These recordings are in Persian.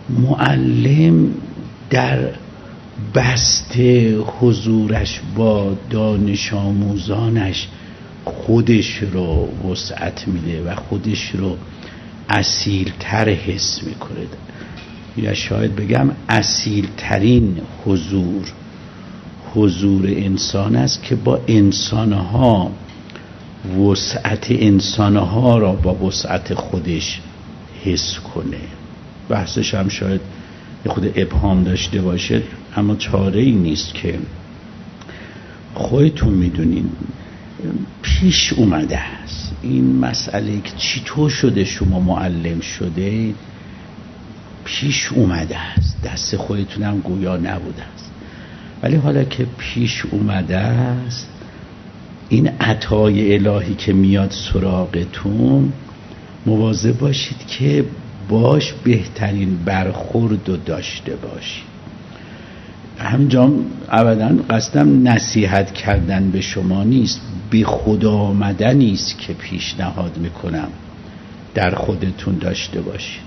معلم در بست حضورش با دانش آموزانش خودش رو وسعت میده و خودش رو اصیل‌تر حس میکنه، یا شاید بگم اصیل‌ترین حضور انسان است که با انسانها وسعت انسانها را با وسعت خودش حس کنه. بحثش هم شاید یه خود ابهام داشته باشه، اما چاره ای نیست که خودتون میدونین پیش اومده است این مسئله که چطور شده شما معلم شده، پیش اومده است، دست خودتونم گویا نبوده است، ولی حالا که پیش اومده است این عطای الهی که میاد سراغتون مواظب باشید که باش بهترین برخورد رو داشته باشید. همجا ابدا قصدم نصیحت کردن به شما نیست، به خدا آمدنی است که پیشنهاد میکنم در خودتون داشته باشید.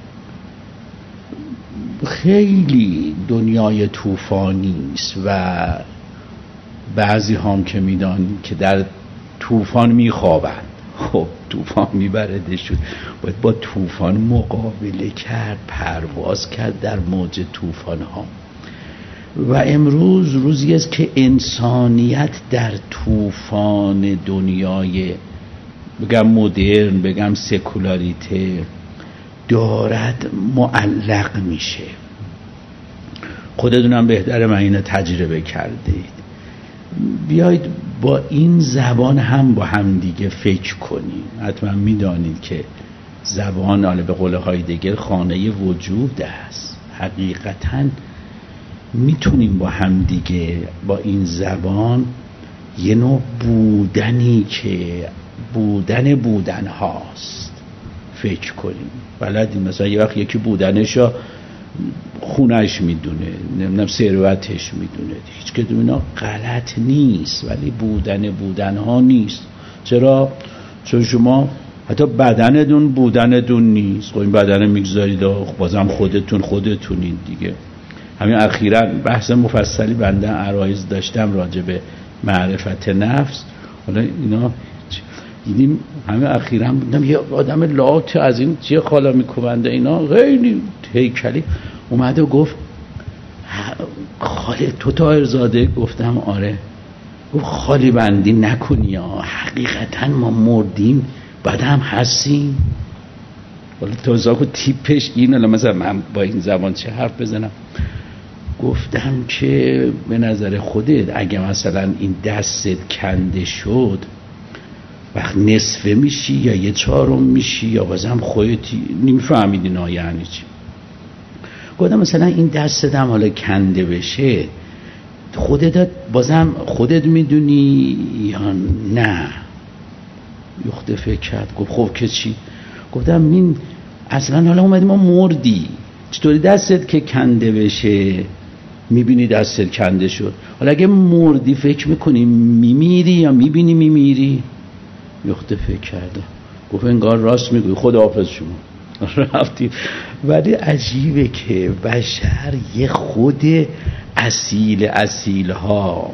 خیلی دنیای طوفانی است و بعضی هم که میدانید که در طوفان میخوابند. خب طوفان میبردشون، باید با طوفان مقابله کرد، پرواز کرد در موج طوفان ها. و امروز روزی است که انسانیت در طوفان دنیای بگم مدرن، بگم سکولاریته دارد معلق میشه. خودتونم بهتره من اینو تجربه کردید. بیایید با این زبان هم با هم دیگه فکر کنیم. حتما میدانید که زبان، حالا به قول هایدگر، خانه وجود است. حقیقتاً میتونیم با هم دیگه با این زبان یه نوع بودنی که بودن هاست فکر کنیم. بلدیم مثلا یه وقت یکی بودنشو خونش میدونه، نمیدونم ثروتش میدونه، هیچ کدوم اینا غلط نیست، ولی بودن ها نیست. چرا؟ چون شما حتی بودنتون نیست. خب این بدن میگذارید بازم خودتونین دیگه. همین اخیراً بحث مفصلی بنده عرایض داشتم راجع به معرفت نفس. حالا اینا دیدیم همین اخیراً بودم یه آدم لات از این چیه خالا میکوبنده اینا خیلی هیکلی اومده و گفت خاله تو طاهرزاده؟ گفتم آره. گفت خالی بندی نکنی ها، حقیقتاً ما مردیم بعد هم هستیم. حالا توضیح تیپش این، حالا مثلا من با این زبان چه حرف بزنم؟ گفتم که به نظر خودت اگه مثلا این دستت کنده شد وقت نصفه میشی یا یه چهارم میشی یا بازم خودتی نمیفهمیدی نه یعنی چی. گفتم مثلا این دستت هم حالا کنده بشه خودت بازم خودت میدونی یا نه؟ یخته فکر کرد گفت خب که چی؟ گفتم این اصلا حالا اومدی ما مردی، چطوری دستت که کنده بشه میبینی دستت کنده شد؟ حالا اگه مردی فکر میکنی میمیری یا میبینی میمیری؟ یخته فکر کرده گفت انگار راست میگوی، خداحافظ شما. رفتیم. ولی عجیبه که بشر یه خود اصیل ها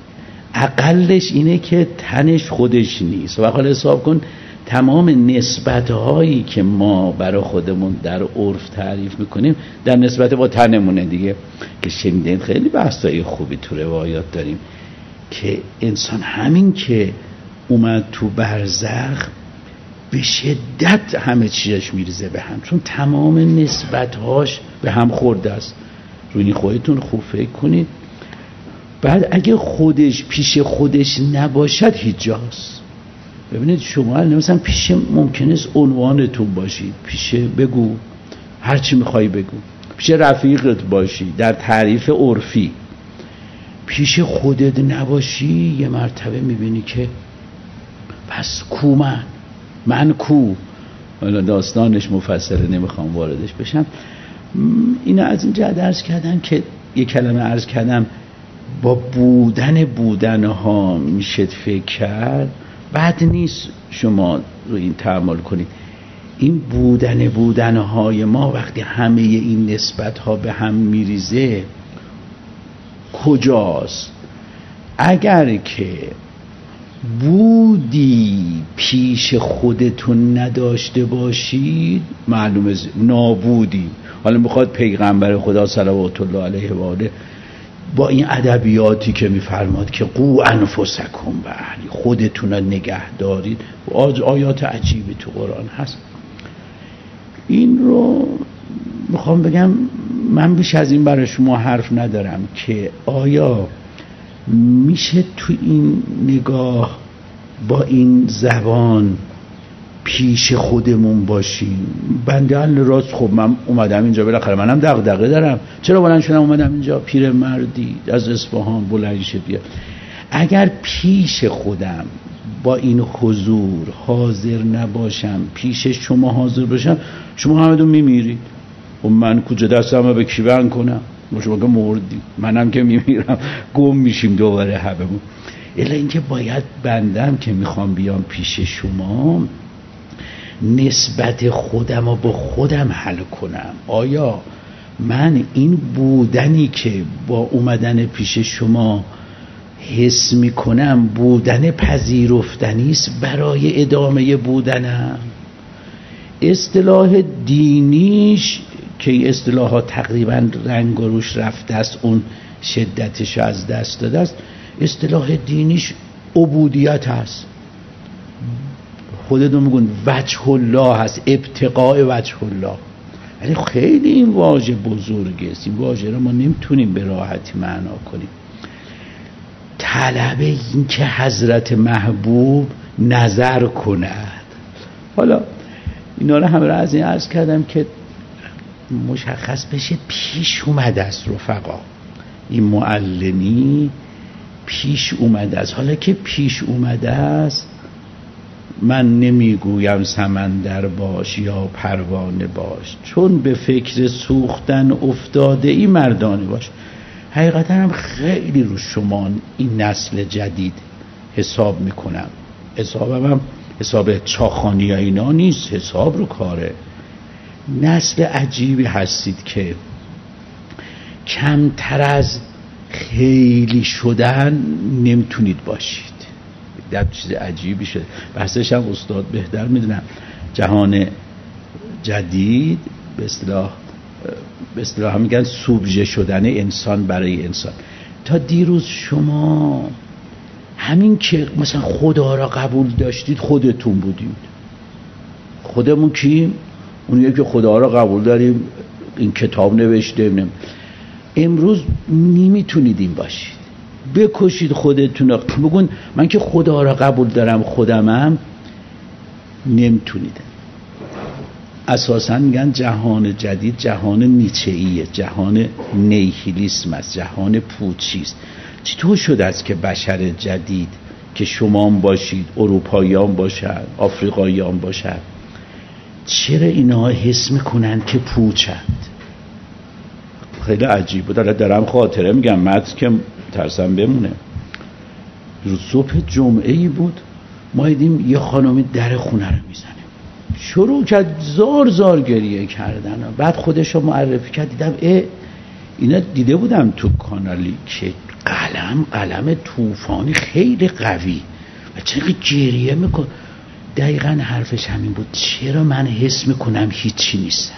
اقلش اینه که تنش خودش نیست. و حالا حساب کن تمام نسبت‌هایی که ما برای خودمون در عرف تعریف میکنیم در نسبت با تنمونه دیگه، که شنیدین خیلی بحثای خوبی تو روایات داریم که انسان همین که اومد تو برزخ به شدت همه چیزش میریزه به هم، چون تمام نسبت‌هاش به هم خورده است. روی خودتون خوب فکر کنید. بعد اگه خودش پیش خودش نباشد هیچ جاست. ببینید شما مثلا پیش ممکنه عنوانتون باشید، پیش بگو هر چی میخوای بگو، پیش رفیقت باشی در تعریف عرفی، پیش خودت نباشی یه مرتبه میبینی که پس کو من کو. داستانش مفصله نمیخوام واردش بشم. اینو از اینجا عرض کردم که یه کلمه عرض کردم با بودنها میشه فکر کرد. بد نیست شما رو این تأمل کنید. این بودنهای ما وقتی همه این نسبت‌ها به هم میریزه کجاست؟ اگر که بودی پیش خودتون نداشته باشید معلومه نابودی. حالا میخواد پیغمبر خدا صلوات الله علیه و آله با این ادبیاتی که میفرماد که قو انفسکم و اهلی، خودتون رو نگه دارید، آیات عجیبی تو قرآن هست. این رو میخوام بگم، من بیش از این برای شما حرف ندارم که آیا میشه تو این نگاه با این زبان پیش خودمون باشیم. بنده راست، خب من اومدم اینجا بالاخره منم دغدغه دارم، چرا بلند شدم اومدم اینجا؟ پیر مردی از اصفهان بلند شه بیا. اگر پیش خودم با این حضور حاضر نباشم، پیش شما حاضر باشم، شما همتون میمیرید و من کجا دستم به کی بند کنم؟ شما که مردی، منم که میمیرم، گم میشیم دوباره هممون. الا اینکه باید بندم که میخوام بیام پیش شما نسبت خودم رو با خودم حل کنم. آیا من این بودنی که با اومدن پیش شما حس میکنم بودن پذیرفتنی است برای ادامه بودنم؟ اصطلاح دینیش که این اصطلاحات تقریبا رنگ و روش رفته است، اون شدتش از دست داده است، اصطلاح دینیش عبودیت هست. خودتون میگن وجه الله هست، ابتغاء وجه الله. یعنی خیلی این واژه بزرگه است، این واژه رو ما نمیتونیم به راحتی معنا کنیم. طلب این که حضرت محبوب نظر کند. حالا اینا رو همه را از این عرض کردم که مشخص بشه پیش اومده است رفقا، این معلمی پیش اومده است. حالا که پیش اومده است، من نمیگویم سمندر باش یا پروانه باش، چون به فکر سوختن افتاده ای مردانه باش. حقیقتا هم خیلی رو شما این نسل جدید حساب میکنم. حسابم هم حساب چاخانی یا اینا نیست، حساب رو کاره. نسل عجیبی هستید که کمتر از خیلی شدن نمیتونید باشید. در چیز عجیبی شده. بحثش هم استاد بهتر میدونم. جهان جدید به اصطلاح هم میگن سوبژه شدن انسان برای انسان. تا دیروز شما همین که مثلا خدا را قبول داشتید خودتون بودید. خودمون کیم؟ اونیه که خدا را قبول داریم، این کتاب نوشته. امروز نمیتونید این باشید. بکشید خودتون را، بگون من که خدا را قبول دارم خودمم، نمیتونید. اساسا میگن جهان جدید جهان نیچه‌ایه، جهان نیهیلیسم است، جهان پوچی است. چطور شده است که بشر جدید که شما هم باشید، اروپاییان باشد، آفریقاییان باشد، چرا اینا حس میکنن که پوچند؟ خیلی عجیب بود. دارم خاطره میگم، متن که ترسم بمونه. روز صبح جمعه ای بود، ما دیدیم یه خانمی در خونه رو میزنه، شروع کرد زار زار گریه کردن. بعد خودش رو معرفی کرد، دیدم اینا دیده بودم تو کانالی که قلم طوفانی خیلی قوی و چقدر گریه میکن. دقیقا حرفش همین بود، چرا من حس میکنم هیچی نیستم.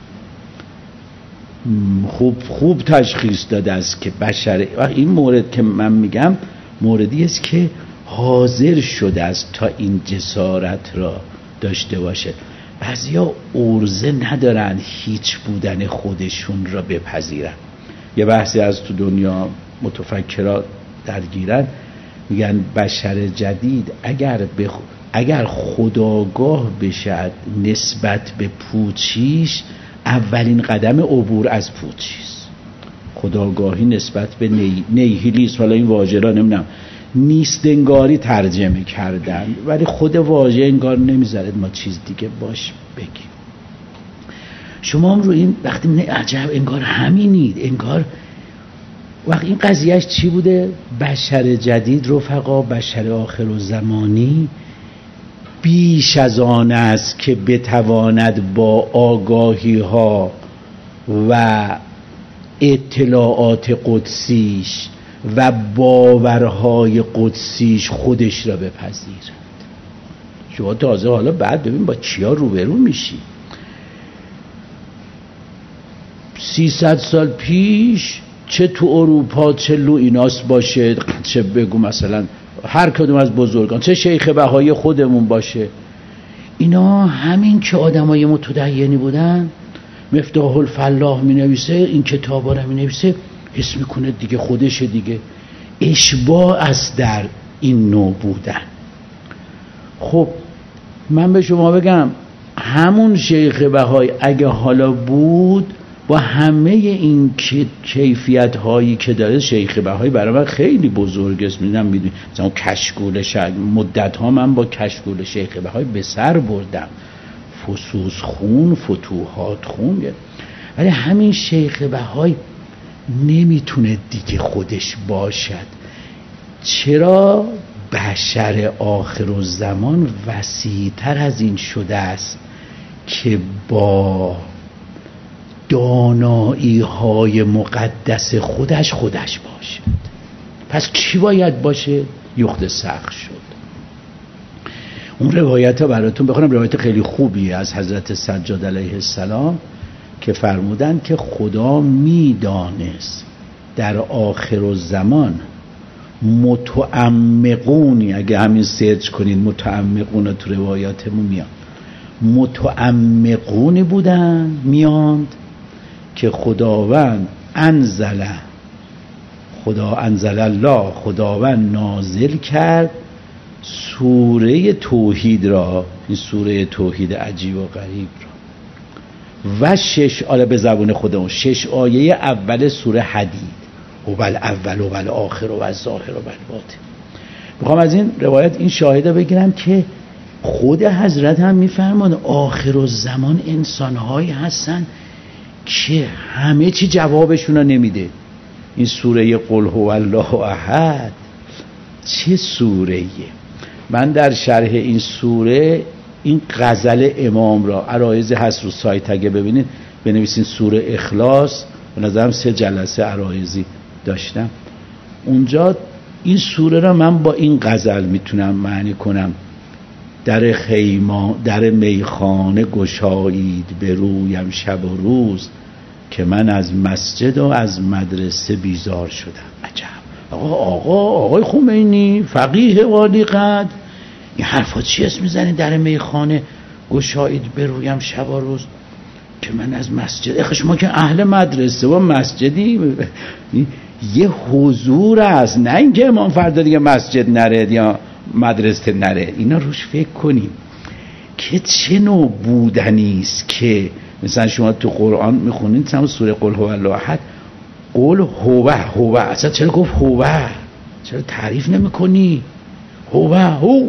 خوب تشخیص داده است که بشر، این مورد که من میگم موردی است که حاضر شده است تا این جسارت را داشته باشه. بعضیا عرضه ندارن هیچ بودن خودشون را بپذیرن. یه بحثی از تو دنیا متفکرات درگیرن، میگن بشر جدید اگر خودآگاه بشد نسبت به پوچیش، اولین قدم عبور از پوچیست. خودآگاهی نسبت به نیهیلیسم، حالا این واژه را نمیدونم نیست انگاری ترجمه کردن، ولی خود واژه انگار نمیذارد ما چیز دیگه باش بگیم. شما هم رو این وقتی میگن عجب انگار همینید، انگار وقت این قضیهش چی بوده؟ بشر جدید رفقا، بشر آخر و زمانی بیش از آن است که بتواند با آگاهی ها و اطلاعات قدسیش و باورهای قدسیش خودش را بپذیرد. شما تازه حالا بعد ببین با چیا روبرو میشی. 300 سال پیش چه تو اروپا چه لوئیناس باشه، چه بگو مثلا هر کدوم از بزرگان، چه شیخ بهایی خودمون باشه، اینا همین که آدمای متدینی بودن، مفتاح الفلاح می نویسه، این کتابا رو می نویسه، حس میکنه دیگه خودشه دیگه، اشباع است در این نوع بودن. خب من به شما بگم همون شیخ بهایی اگه حالا بود با همه این کیفیت هایی که داره، شیخ بهایی برای من خیلی بزرگ است. میدونی مثلا کشکول مدت ها من با کشکول شیخ بهایی به سر بردم، فصوص خون، فتوحات خون، ولی همین شیخ بهایی نمیتونه دیگه خودش باشد. چرا؟ بشر آخرالزمان وسیع‌تر از این شده است که با دانایی های مقدس خودش باشد. پس کی باید باشه؟ یخت سخت شد. اون روایت ها براتون بخونم، روایت خیلی خوبیه از حضرت سجاد علیه السلام که فرمودن که خدا میدانست در آخرالزمان متعمقونی، اگه همین سرچ کنین متعمقون تو روایاتمون میاد، متعمقونی بودن میاند که خداوند خداوند نازل کرد سوره توحید را، این سوره توحید عجیب و غریب را، و به زبان خودمون 6 آیه اول سوره حدید، هو الاول و الآخر و الظاهر و الباطن. میخوام از این روایت این شاهده بگیرم که خود حضرت هم میفرمان آخرالزمان انسان‌هایی هستن که همه چی جوابشون رو نمیده. این سوره قل هو الله احد چه سوره‌ایه؟ من در شرح این سوره این غزل امام را، عرایض هست رو سایت، اگه ببینید بنویسین سوره اخلاص، به نظرم 3 جلسه عرایضی داشتم اونجا. این سوره را من با این غزل میتونم معنی کنم: در میخانه گشایید به رویم شب و روز، که من از مسجد و از مدرسه بیزار شدم. عجب. آقای خمینی فقیه عالی قدر، این حرفا چی اسم میزنی؟ در میخانه گشایید به رویم شب و روز که من از مسجد. شما که اهل مدرسه و مسجدی، یه حضور است، نه اینکه امام فردا دیگه مسجد نره یا مدرسه نره. اینا روش فکر کنیم که چه نوع بودنی است که مثلا شما تو قرآن میخونید مثلا سوره قل هو الله احد، قل هو اصلا چرا گفت هو؟ چرا تعریف نمیکنی؟ هو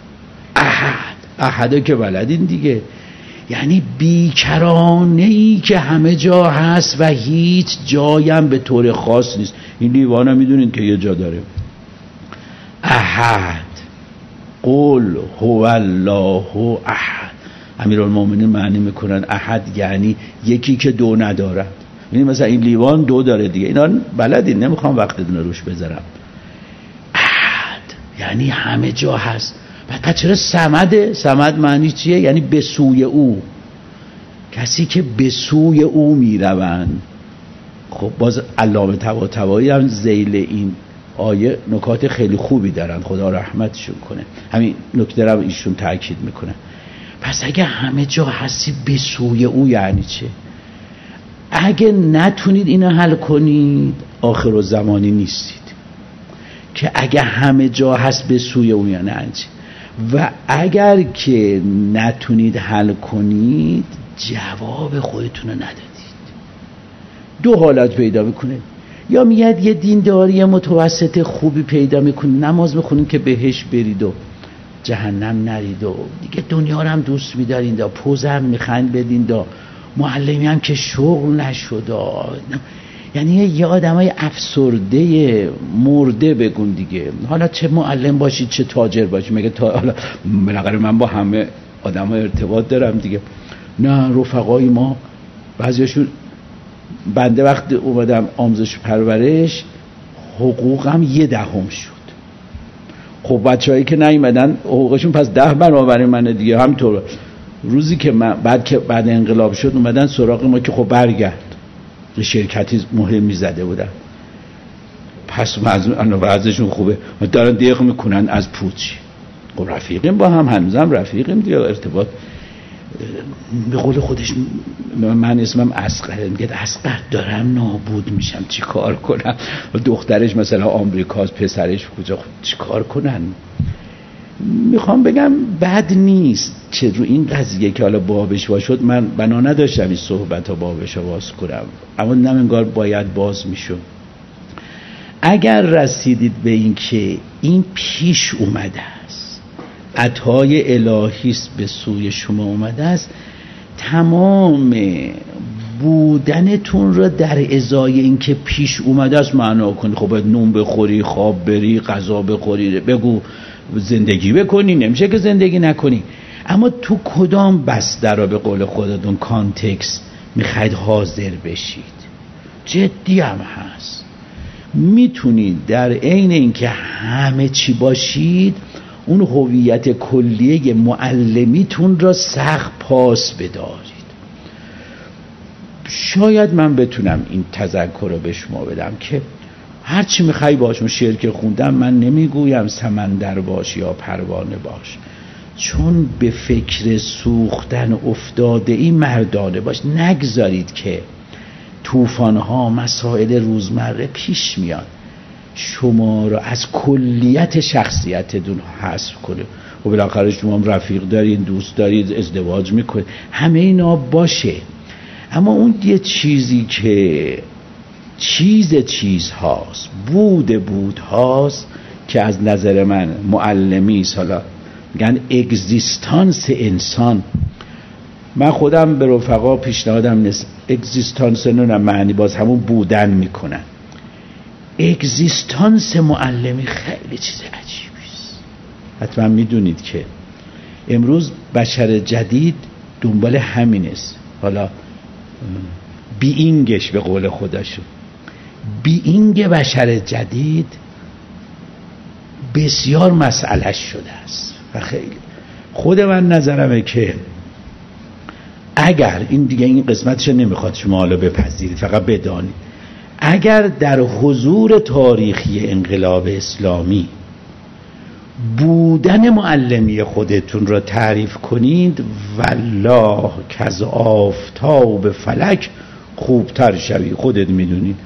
احده که بلدین دیگه، یعنی بیکرانه‌ای که همه جا هست و هیچ جایم به طور خاص نیست. این لیوان هم میدونین که یه جا داره. احد، قل هو الله احد. امیرالمومنین معنی میکنن احد یعنی یکی که دو ندارد. یعنی مثلا این لیوان 2 داره دیگه، اینا بلدین، نمیخوام وقتتون رو روش بذارم. احد یعنی همه جا هست. بعد چرا صمد معنی چیه؟ یعنی به سوی او، کسی که به سوی او میروند. خب باز علامه طباطبایی هم ذیل این آیه نکات خیلی خوبی دارن، خدا رحمتشون کنه، همین نکته رو ایشون تاکید میکنه. پس اگه همه جا هستی به سوی او یعنی چه؟ اگه نتونید اینو حل کنید آخرالزمانی نیستید، که اگه همه جا هست به سوی او یعنی چه؟ و اگر که نتونید حل کنید جواب خودتون رو ندادید. 2 حالت پیدا میکنه: یا میاد یه دینداری متوسط خوبی پیدا میکنید، نماز میخونید که بهش برید و جهنم نرید و دیگه دنیا رو هم دوست میدارید و پوز هم میخند بدین و معلمی هم که شغل نشد، یعنی یه آدمای افسرده مرده بگون دیگه. حالا چه معلم باشید چه تاجر باشید، مگه حالا بالاخره من با همه آدم‌ها ارتباط دارم دیگه. نه رفقای ما بعضیاشون، بنده وقتی اومدم آموزش پرورش حقوقم 10% شد. خب بچه‌هایی که نیومدن حقوقشون پس 10 برابر منه دیگه. همینطور روزی که من بعد انقلاب شد اومدن سراغ ما که خب برگرد، یه شرکتی مهمی زده بودن، پس وضعشون خوبه، دارن دیق میکنن از پوچ. خب رفیقیم با هم، هنوزم رفیقیم دیگه، ارتباط. به قول خودش من اسمم اصغر، میگه اصغر دارم نابود میشم چی کار کنم. دخترش مثلا آمریکاست، پسرش کجا، خب چی کار کنن. میخوام بگم بد نیست که رو این قضیه که حالا بابش وا شد، من بنا نداشتم این صحبت ها بابش باز کنم، اما نم انگار باید باز میشد. اگر رسیدید به این که این پیش اومده است، عطای الهی است به سوی شما اومده است، تمام بودنتون را در ازای این که پیش اومده است معنا کنید. خب باید نون بخوری، خواب بری، غذا بخوری، بگو زندگی بکنی، نمیشه که زندگی نکنی. اما تو کدام بستر را به قول خودتون کانتکست میخواید حاضر بشید؟ جدی هم هست. میتونید در عین اینکه همه چی باشید اون هویت کلیه معلمیتون را سخت پاس بدارید. شاید من بتونم این تذکر رو به شما بدم که هرچی میخوای باش. شعر که خوندم من نمیگویم سمندر باش یا پروانه باش، چون به فکر سوختن افتاده ای مردانه باش. نگذارید که طوفان‌ها مسائل روزمره پیش میاد شما رو از کلیت شخصیتتون حذف کنه. و بالاخره شما هم رفیق دارید، دوست دارید، ازدواج میکنید، همه اینا باشه. اما اون یه چیزی که چیز هاست، بود هاست، که از نظر من معلمی است. حالا میگن اگزیستانس انسان. من خودم به رفقا پیشنهادم نیست اگزیستانس نه معنی باز همون بودن میکنن. اگزیستانس معلمی خیلی چیز عجیبی است. حتما میدونید که امروز بشر جدید دنبال همین است. حالا بیینگش به قول خودشون، بیینگ بشر جدید بسیار مسئله شده است. و خیلی خود من نظرمه که اگر این دیگه این قسمتش نمیخواد شما حالا بپذیرید، فقط بدانید اگر در حضور تاریخی انقلاب اسلامی بودن معلمی خودتون را تعریف کنید، والله کز آفتاب فلک خوبتر شوی. خودت میدونید.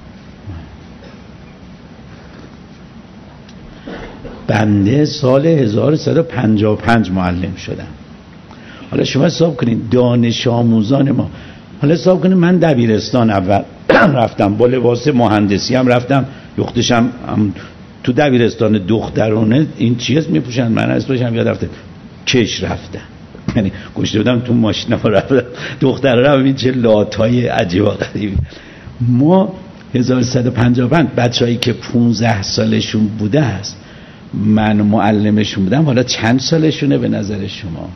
بنده سال 1355 معلم شدم. حالا شما حساب کنید دانش آموزان ما، حالا حساب کنید من دبیرستان اول رفتم، با لباس مهندسی هم رفتم، دخترشم تو دبیرستان دخترانه این چیز میپوشن، من اسمشم یاد رفته کش رفتم، یعنی گوشته بودم تو ماشینا رفتم، دخترها رو این چه لاتای عجیب و غریبی. ما 1355 بچه‌هایی که 15 سالشون بوده است من معلمشون بودم، حالا چند سالشونه به نظر شما؟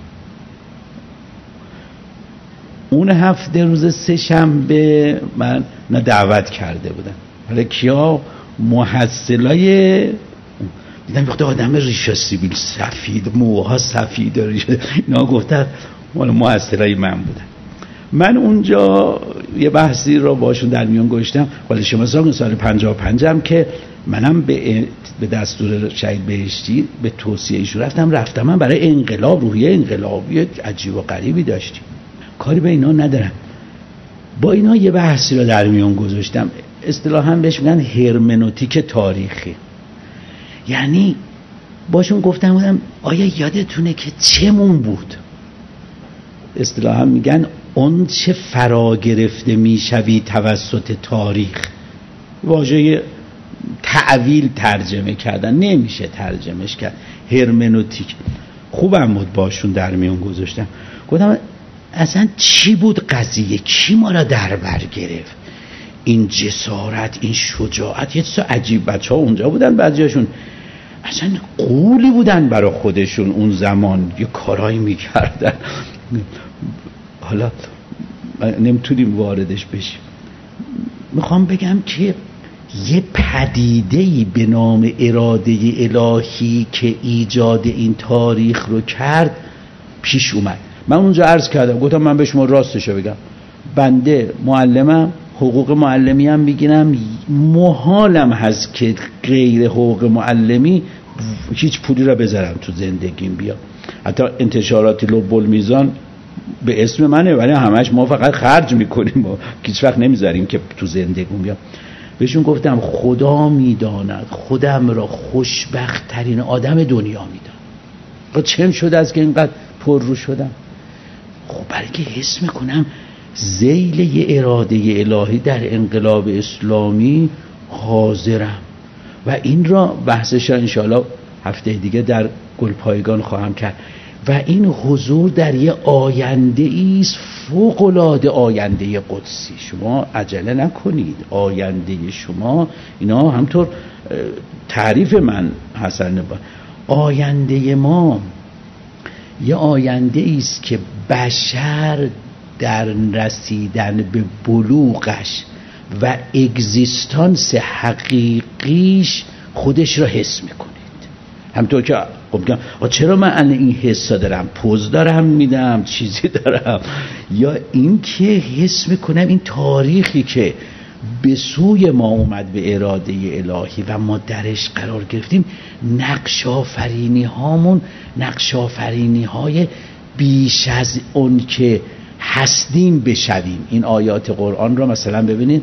اون هفته روز سه شنبه من دعوت کرده بودم. حالا کیا؟ محصلای دیدم وقتی آدم ریشا سیبیل سفید، موها سفید، اینا گفتن مال محصلای من بودن. من اونجا یه بحثی رو باشون در میون گذاشتم. ولی شما سال 55 هم که منم به دستور شهید بهشتی به توصیه ایشون رفتم من برای انقلاب، روحیه انقلابی عجیب و غریبی داشتیم. کاری به اینا ندارم. با اینا یه بحثی رو در میون گذاشتم، اصطلاحاً بهش میگن هرمنوتیک تاریخی. یعنی باشون گفتم بودم آیا یادتونه که چمون بود؟ اصطلاحاً میگن اون چه فرا گرفته میشوی توسط تاریخ. واژه تعویل ترجمه کردن نمیشه ترجمهش کرد، هرمنوتیک. خوبم بود باشون در میون گذاشتم. گفتم اصلا چی بود قضیه؟ کی ما را در بر گرفت؟ این جسارت، این شجاعت، یه چیز عجیب. بچه ها اونجا بودن، بعضیاشون اصلا قولی بودن برای خودشون اون زمان، یه کارایی میکردن. حالا نمیتونیم واردش بشیم. میخوام بگم که یه پدیده‌ای به نام اراده الهی که ایجاد این تاریخ رو کرد پیش اومد. من اونجا عرض کردم، گفتم من به شما راستشو بگم، بنده معلمم، حقوق معلمی هم میگیرم، محالم هست که غیر حقوق معلمی هیچ پولی را بذارم تو زندگیم بیام. حتی انتشارات لب المیزان به اسم منه، ولی همش ما فقط خرج میکنیم و هیچ وقت نمیذاریم که تو زندگیم بیام. بهشون گفتم خدا میداند خودم را خوشبخت ترین آدم دنیا میدانم. چم شده از که اینقدر پر رو شدم؟ خب برای که حس میکنم ذیل یه اراده الهی در انقلاب اسلامی حاضرم و این را بحثش انشاءالله هفته دیگه در گلپایگان خواهم کرد. و این حضور در یه آینده ایست فوق‌العاده آینده قدسی. شما عجله نکنید، آینده شما اینا همطور تعریف من حسن با آینده ما یه آینده ایست که بشر در رسیدن به بلوغش و اگزیستانس حقیقیش خودش را حس میکنید. همطور که چرا من این حس دارم؟ پوز دارم میدم، چیزی دارم، یا این که حس میکنم این تاریخی که به سوی ما اومد به اراده الهی و ما درش قرار گرفتیم، نقش آفرینی هامون نقش آفرینی های بیش از اون که هستیم بشویم. این آیات قرآن را مثلا ببینید،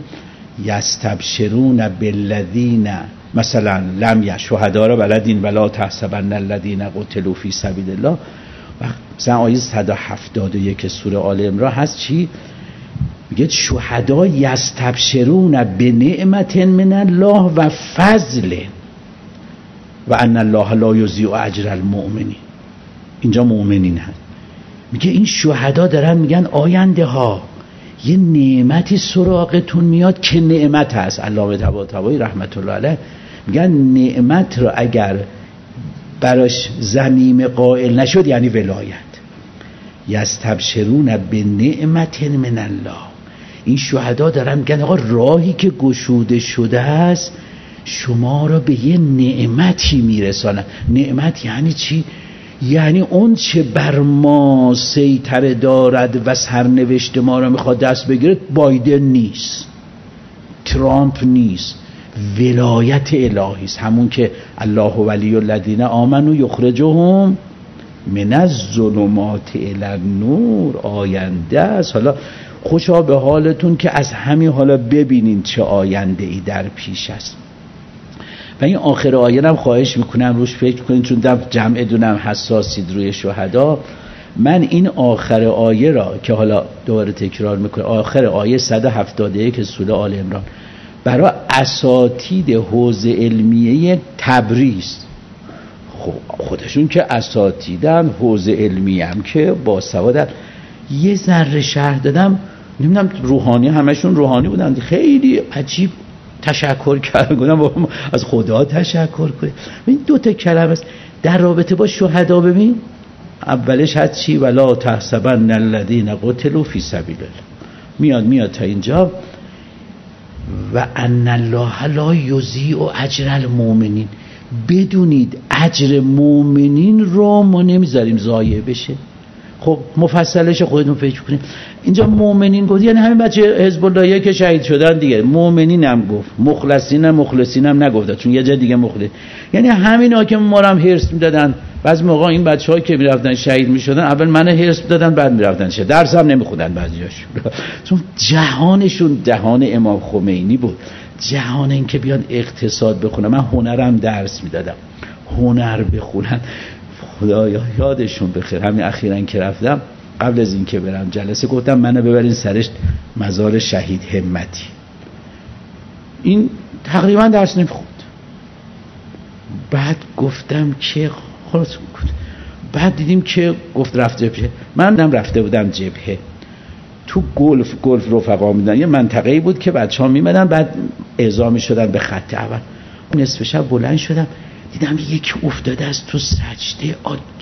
یستبشرون بالذین مثلا لم شهدا را بلدین ولا تحسبن الذین قتلوا فی سبیل الله. مثلا آیه 171 سوره آل عمران هست چی؟ میگه شهدا یستبشرون بنعمت من الله و فضل و ان الله لا یضیع اجر المؤمنین. اینجا مؤمنین هست. میگه این شهدا دارن میگن آینده ها یه نعمتی سراغتون میاد که نعمت هست. علامه طباطبایی رحمت الله علیه میگن نعمت رو اگر براش ضمیم قائل نشد یعنی ولایت. یستبشرون بنعمت من الله. این شهدا دارن میگن آقا راهی که گشوده شده است شما را به یه نعمتی میرسانه. نعمت یعنی چی؟ یعنی اون چه بر ما سیطره دارد و سرنوشت ما را میخواد دست بگیره بایدن نیست، ترامپ نیست، ولایت الهی است. همون که الله ولی الذین آمنوا یخرجهم من الظلمات الی النور آینده است. حالا خوشا به حالتون که از همین حالا ببینین چه آینده ای در پیش است. و این آخر آیه هم خواهش میکنم روش فکر کنید، چون جمع دونم حساسید روی شهدا. من این آخر آیه را که حالا دوباره تکرار میکنم، آخر آیه 171 سوره آل عمران برای اساتید حوزه علمیه تبریز، خب خودشون که اساتیدن حوزه علمی هم که با سوادن، یه ذره شرح دادم. نمیدونم روحانی، همشون روحانی بودن، خیلی عجیب تشکر کردم، از خدا تشکر کنیم. این دو تا کلمه است در رابطه با شهدا. ببین اولش هست چی؟ ولا تحسبن الذین قتلوا فی سبیل الله. میاد تا اینجا و ان الله لا یضیع اجر المؤمنین. بدونید اجر مؤمنین رو ما نمیذاریم ضایع بشه. خب مفصلش خودتون فکر کنید. اینجا مؤمنین گفت یعنی همین بچه حزب اللهی که شهید شدن دیگه. مؤمنین هم گفت، مخلصین هم نگفت، چون یه جا دیگه مخلص، یعنی همینا که ما رو هم هرس میدادن. بعضی موقع این بچه‌ها که میرفتن شهید میشدن اول من هرس میدادن بعد میرفتن شهید، درس هم نمیخوندن بعضیاشون، چون جهانشون جهان امام خمینی بود، جهان این که بیان اقتصاد بخونن. من هنرم درس میدادم، هنر بخونن، خدایا یادشون بخیر. همین اخیراً که رفتم قبل از این که برم جلسه گفتم منو ببرین سرش مزار شهید همتی. این تقریبا درس نمیخوند. بعد گفتم که خلاص کنم. بعد دیدیم که گفت رفت جبهه. منم رفته بودم جبهه. تو گلف رفقا میدن. یه منطقه‌ای بود که بچه‌ها میمدن بعد اعزام میشدن به خط اول. نصف شب بلند شدم دیدم یکی افتاده است تو سجده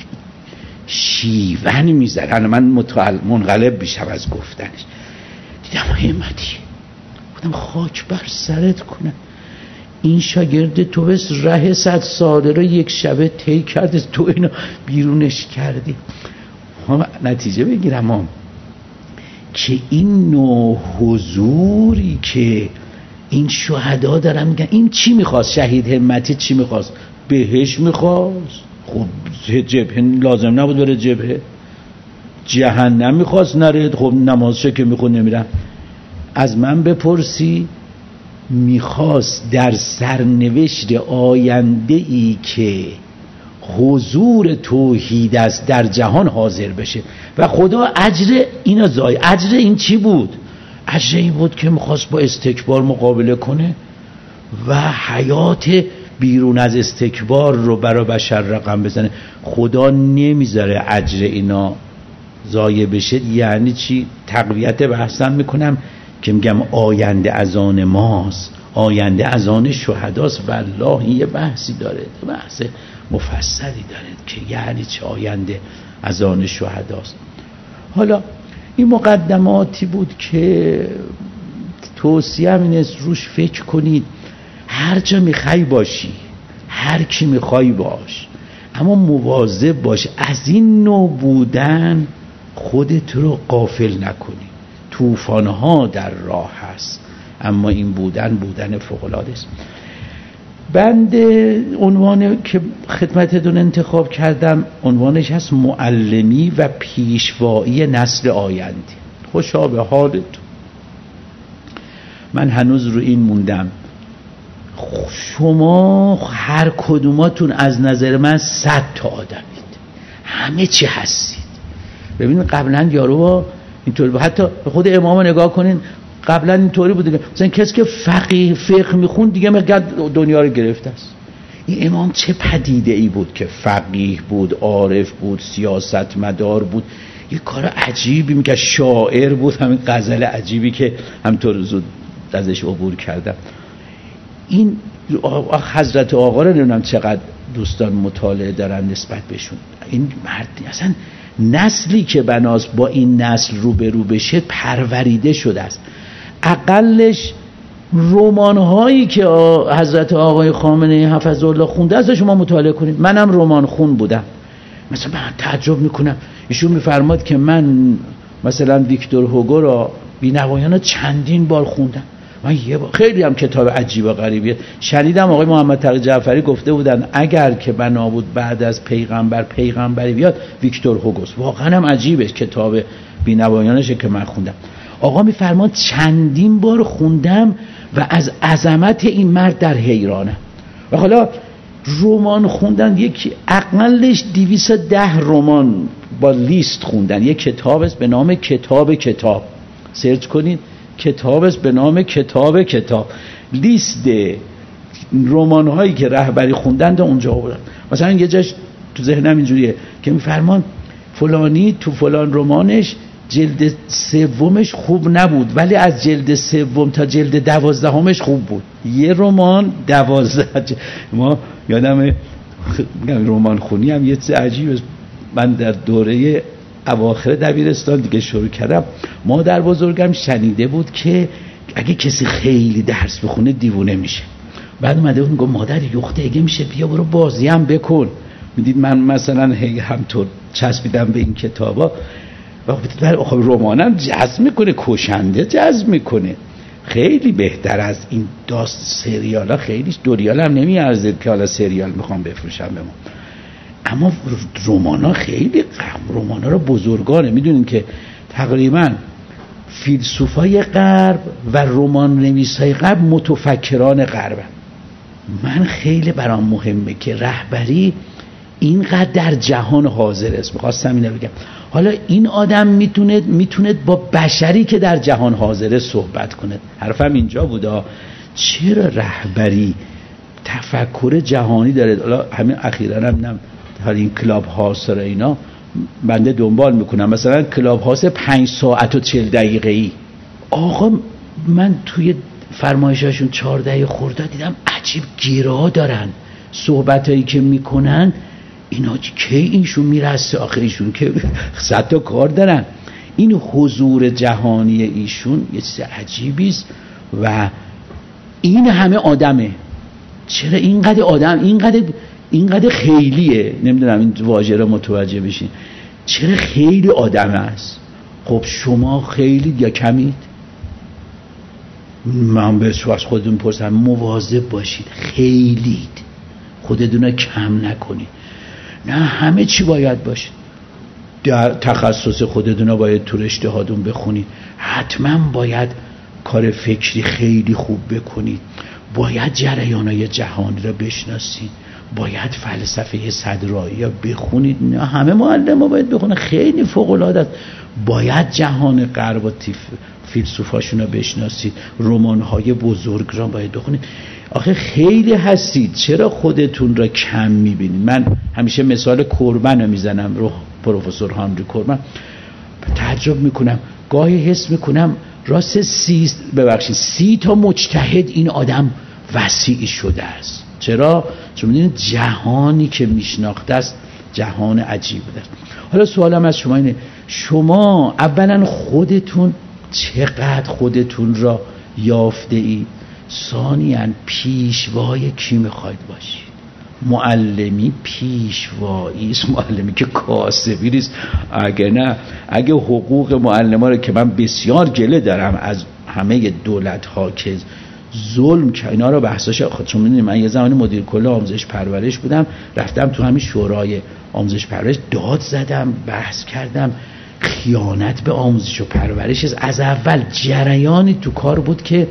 شیون میزنه. من منقلب بیشم از گفتنش. دیدم همتی گفتم خاک بر سرت کنم، این شاگرد تو بس ره 100 ساله رو یک شبه طی کرده، تو اینو بیرونش کردی. نتیجه بگیرم که این نوع حضوری که این شهدا دارن میگن این چی میخواست؟ شهید همتی چی میخواست؟ بهش میخواست. خب جبهه لازم نبود بره جبهه. جهنم میخواست نره. خب نمازشه که میخواد نمیرم. از من بپرسی میخواست در سرنوشت آینده ای که حضور توحید است در جهان حاضر بشه و خدا اجر اینا اجر این چی بود؟ اجر این بود که میخواست با استکبار مقابله کنه و حیات بیرون از استکبار رو برای بشر رقم بزنه. خدا نمیذاره اجر اینا ضایع بشه. یعنی چی؟ تقویت بحثم میکنم که میگم آینده از آن ماست، آینده از آن شهداست. والله این یه بحثی داره، بحث مفصلی داره که یعنی چه آینده از آن شهداست. حالا این مقدماتی بود که توصیه این است روش فکر کنید. هر جا میخوای باشی، هر کی میخوای باش، اما مواظب باش از این نوع بودن خودت رو غافل نکنی. طوفان‌ها در راه هست، اما این بودن فوق‌العاده است. بند عنوان که خدمتتون انتخاب کردم عنوانش هست معلمی و پیشوایی نسل آینده. خوشا به حالتون. من هنوز رو این موندم. شما هر کدوماتون از نظر من 100 تا آدمید، همه چی هستید. ببینید قبلا یارو اینطوری بود. حتی خود امام نگاه کنین قبلا اینطوری بود دیگه. مثلا کسی که فقه میخوند دیگه مگه دنیا رو گرفته است. این امام چه پدیده ای بود که فقیه بود، عارف بود، سیاست مدار بود، یه کار عجیبی میکرد، شاعر بود. همین غزل عجیبی که همطور زود ازش عبور کردم. این حضرت آقا رو نمیدونم چقدر دوستان مطالعه دارن نسبت بهشون. این مرد اصلا نسلی که بناس با این نسل روبرو بشه پروریده شده است. اقلش رمان هایی که حضرت آقای خامنه‌ای حفظه الله خونده از شما مطالعه کنید. منم رمان خون بودم. مثلا من تعجب میکنم ایشون میفرماد که من مثلا ویکتور هوگو را بی‌نوایان چندین بار خوندم. من یه بار خیلی هم کتاب عجیب و غریبیه. شنیدم آقای محمد تقی جعفری گفته بودن اگر که بنا بود بعد از پیغمبری بیاد ویکتور هوگوست. واقعا هم عجیبه کتاب بی‌نوایانشه که من خوندم. آقا میفرماد چندین بار خوندم و از عظمت این مرد در حیرانم. و حالا رمان خوندن یکی اقلش 210 رمان با لیست خوندن. یک کتاب است به نام کتاب سرچ کنید. کتاب است به نام کتاب لیست رمان هایی که رهبری خوندند اونجا بودن. مثلا یه جاش تو ذهنم اینجوریه که میفرمان فلانی تو فلان رمانش جلد 3 خوب نبود ولی از جلد 3 تا جلد 12 خوب بود. یه رمان 12 ما یادم رمان خونی هم یه چیز عجیبه. من در دوره اواخر دبیرستان دیگه شروع کردم. مادر بزرگم شنیده بود که اگه کسی خیلی درس بخونه دیوونه میشه. بعد اومده بود میگه مادر یخته اگه میشه بیا برو بازی هم بکن. میدید من مثلا همطور چسبیدم به این کتابا و خب رمانم جذب میکنه، کشنده جذب میکنه. خیلی بهتر از این داست سریال ها. خیلی دوریال هم نمیارزه که حالا سریال میخوام بفروشم به ما. اما رمان ها خیلی رمان ها رو بزرگانه. میدونین که تقریبا فیلسوفای غرب و رمان نویسای غرب متفکران غرب. من خیلی برام مهمه که رهبری اینقدر در جهان حاضر است. میخواستم اینو بگم. حالا این آدم میتونه با بشری که در جهان حاضره صحبت کنه. حرفم اینجا بودا چرا رهبری تفکر جهانی داره. حالا همین اخیراً هم حالا این کلاب هاوس را اینا بنده دنبال میکنم مثلا کلاب هاوس 5 ساعت و 40 دقیقه‌ای. آقا من توی فرمایشاشون 14 خرداد دیدم عجیب گیرا دارن، صحبتایی که میکنن اینا کی اینشون میرسه آخه، ایشون که 100 تا کار دارن. این حضور جهانی ایشون یه چیز عجیبی است و این همه آدمه. چرا اینقدر آدم، اینقدر خیلیه؟ نمیدونم این واژه رو متوجه بشین. چرا خیلی آدم است؟ خب شما خیلید یا کمید؟ من به سواس خودتون پرسم، مواظب باشید، خیلید، خودتون رو کم نکنید. نه همه چی باید باشه، در تخصص خودتون رو باید تو رشته هاتون بخونید، حتما باید کار فکری خیلی خوب بکنید، باید جریانای جهانی رو بشناسید، باید فلسفه صدرایی رو بخونید. نه همه معلم ها باید بخونن، خیلی فوق العاده است. باید جهان غرب و فیلسوفاشون رو بشناسید، رمان‌های بزرگ را باید بخونید. آخه خیلی هستید، چرا خودتون را کم میبینید؟ من همیشه مثال کوربن رو میزنم، رو پروفسور هانری کوربن. تعجب میکنم، گاهی حس میکنم راست 30 تا مجتهد این آدم وسیع شده است. چرا؟ چون میدونید جهانی که میشناخته است جهان عجیب است. حالا سوالم از شما اینه، شما اولا خودتون چقدر خودتون را یافته اید؟ ثانیاً پیشوای کی میخواید باشید؟ معلمی پیشوایی است، معلمی که کاسبی نیست. اگه نه، اگه حقوق معلمان رو که من بسیار گله دارم از همه دولت ها که ظلم که اینا رو بحثاش، چون میدونید من یه زمانی مدیر کل آموزش پرورش بودم، رفتم تو همین شورای آموزش پرورش داد زدم، بحث کردم. خیانت به آموزش و پرورش از اول جریانی تو کار بود که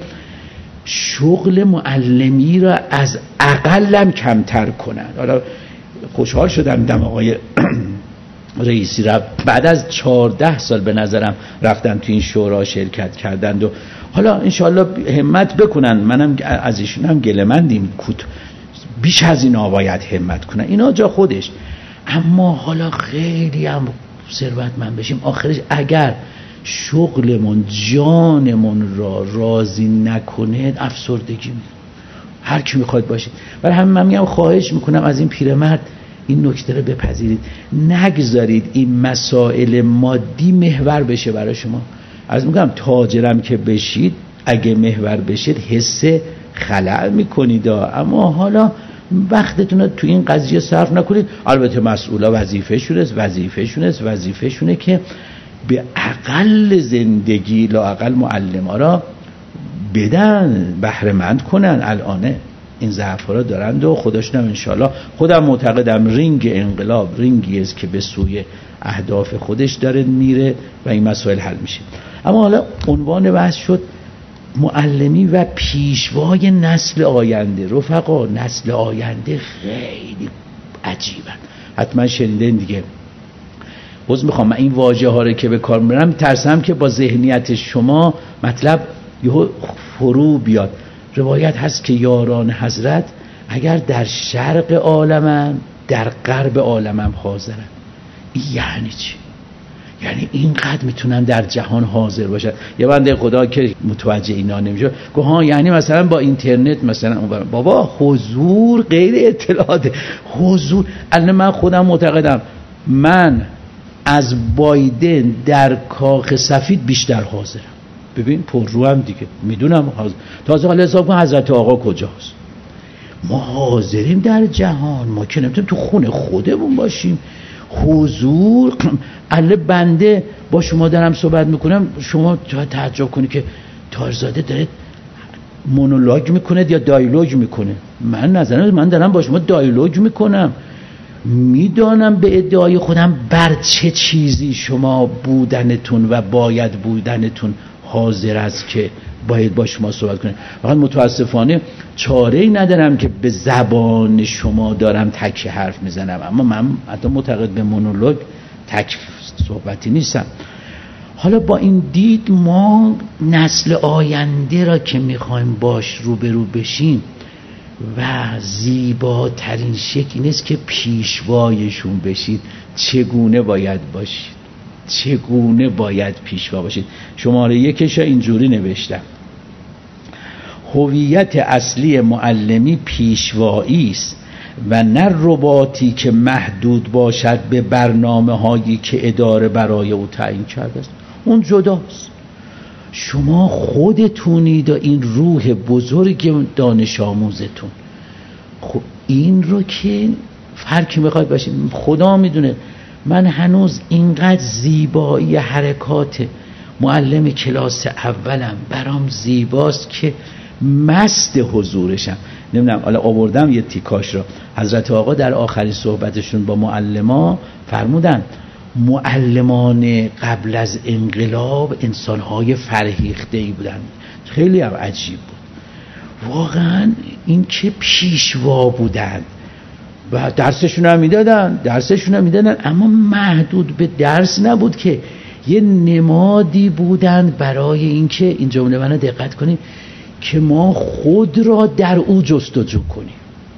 شغل معلمی را از اقلم کمتر کنن. حالا خوشحال شدم دیدم آقای رئیسی رفت بعد از 14 سال به نظرم رفتن تو این شورا شرکت کردند و حالا انشالله همت بکنن. منم از ایشون هم گله‌مندیم، بیش از اینا باید همت کنن، اینا جا خودش. اما حالا خیلی هم ثروتمند بشیم، آخرش اگر شغلمون جانمون را راضی نکنه افسردگی میکنه. هر کی میخواد باشه. برای همین من میگم خواهش میکنم از این پیرمرد این نکته رو بپذیرید، نگذارید این مسائل مادی محور بشه برای شما. از میگم تاجرم که بشید اگه محور بشید حس خلأ میکنید، اما حالا وقتتون رو تو این قضیه صرف نکنید. البته مسئولا وظیفه شونه که به اقل زندگی لااقل معلم‌ها را بدن، بهره‌مند کنن. الان این ضعف‌ها را دارند و خودشون هم انشالله، خودم معتقدم رینگ انقلاب رینگی است که به سوی اهداف خودش داره میره و این مسائل حل میشه. اما حالا عنوان بحث شد معلمی و پیشوای نسل آینده. رفقا نسل آینده خیلی عجیبن، حتما شنیدین دیگه. باز میخوام من این واژه ها رو که به کار میبرم ترسم که با ذهنیت شما مطلب یهو فرو بیاد. روایت هست که یاران حضرت اگر در شرق عالمن در غرب عالمم حاضرن. این یعنی چی؟ یعنی اینقدر میتونن در جهان حاضر باشن. یه بنده خدا که متوجه اینا نمیشه گفت ها یعنی مثلا با اینترنت مثلا بابا حضور غیر اطلاعات، حضور. الان من خودم معتقدم من از بایدن در کاخ سفید بیشتر حاضرم. ببین پر رو هم دیگه میدونم حاضر. تازه حالا حساب کن حضرت آقا کجاست. ما حاضریم در جهان، ما که نمیتونیم تو خونه خودمون باشیم. حضور. الان بنده با شما دارم صحبت میکنم، شما تعجب کنی که تارزاده داره مونولوگ میکنه یا دایلوگ میکنه. من نظرم من دارم با شما دایلوگ میکنم، میدانم به ادعای خودم بر چه چیزی شما بودنتون و باید بودنتون حاضر است که باید با شما صحبت کنم. فقط متاسفانه چاره‌ای ندارم که به زبان شما دارم تک حرف میزنم. اما من حتی معتقد به مونولوگ تک صحبتی نیستم. حالا با این دید ما نسل آینده را که میخوایم باش روبرو بشیم و زیباترین شکل این است که پیشوایشون بشید. چگونه باید باشید، چگونه باید پیشوا باشید. شماره 1 اینجوری نوشتم: هویت اصلی معلمی پیشوایی است و نه رباطی که محدود باشد به برنامه‌هایی که اداره برای او تعیین کرده است. اون جداست. شما خودتونید و این روح بزرگ دانش آموزتون. خب این رو که هر کی میخواد باشید، خدا میدونه من هنوز اینقدر زیبایی حرکات معلم کلاس اولم برام زیباست که مست حضورشم. نمیدونم حالا آوردم یه تیکاش رو. حضرت آقا در آخرین صحبتشون با معلما فرمودن معلمان قبل از انقلاب انسان‌های فرهیخته‌ای بودن. خیلی هم عجیب بود واقعا این که پیشوا بودن و درسشون هم میدادن اما محدود به درس نبود، که یه نمادی بودند برای اینکه این جمله منو دقت کنید که ما خود را در او جستجو کنیم.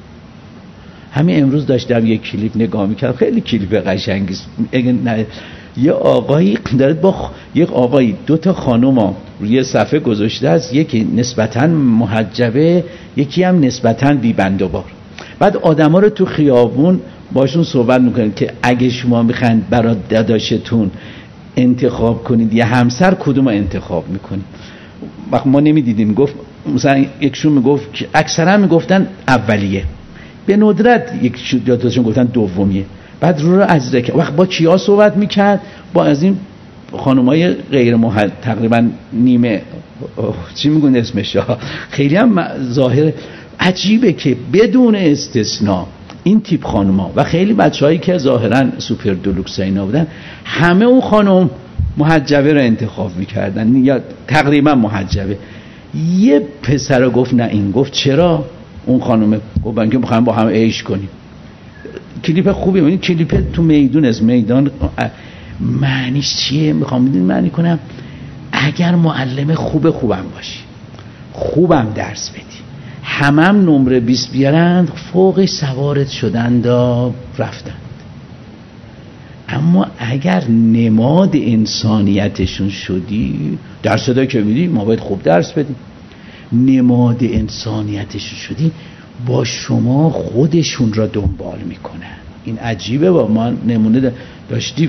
همین امروز داشتم یک کلیپ نگاه میکردم، خیلی کلیپ قشنگی است. یه آقایی داره با یک آقایی 2 خانوم روی صفحه گذاشته است، یکی نسبتاً محجبه، یکی هم نسبتاً بی‌بندوبار. بعد آدما رو تو خیابون باشون صحبت میکنن که اگه شما میخواین برای داداشتون انتخاب کنید یه همسر، کدوم انتخاب میکنید؟ وقت ما نمیدیدیم. گفت مثلا یکشون میگفت که اکثرا میگفتن اولیه، به ندرت یک دوتاشون گفتن دومیه. بعد رو از وقت با کیا صحبت میکرد؟ با از این خانمای غیر تقریبا نیمه چی میگن اسمش، خیلی هم ظاهر عجیبه که بدون استثناء این تیپ خانوما و خیلی بچه‌هایی که ظاهرا سوپر دلوکس اینا بودن، همه اون خانم محجبه رو انتخاب میکردن یا تقریبا محجبه. یه پسر گفت نه، این گفت چرا؟ اون خانم گفت من که میخوام با هم عیش کنیم. کلیپ خوبیه، این کلیپ تو میدون از میدان معنیش چیه؟ میخوام معنی کنم اگر معلم خوبم باشی، خوبم درس بدی، همم نمره 20 بیارند، فوقش سوارت شدند و رفتند. اما اگر نماد انسانیتشون شدی، درس دا که میدی ما باید خوب درس بدیم، نماد انسانیتشون شدی، با شما خودشون را دنبال میکنن. این عجیبه. با ما نمونه داشتیم،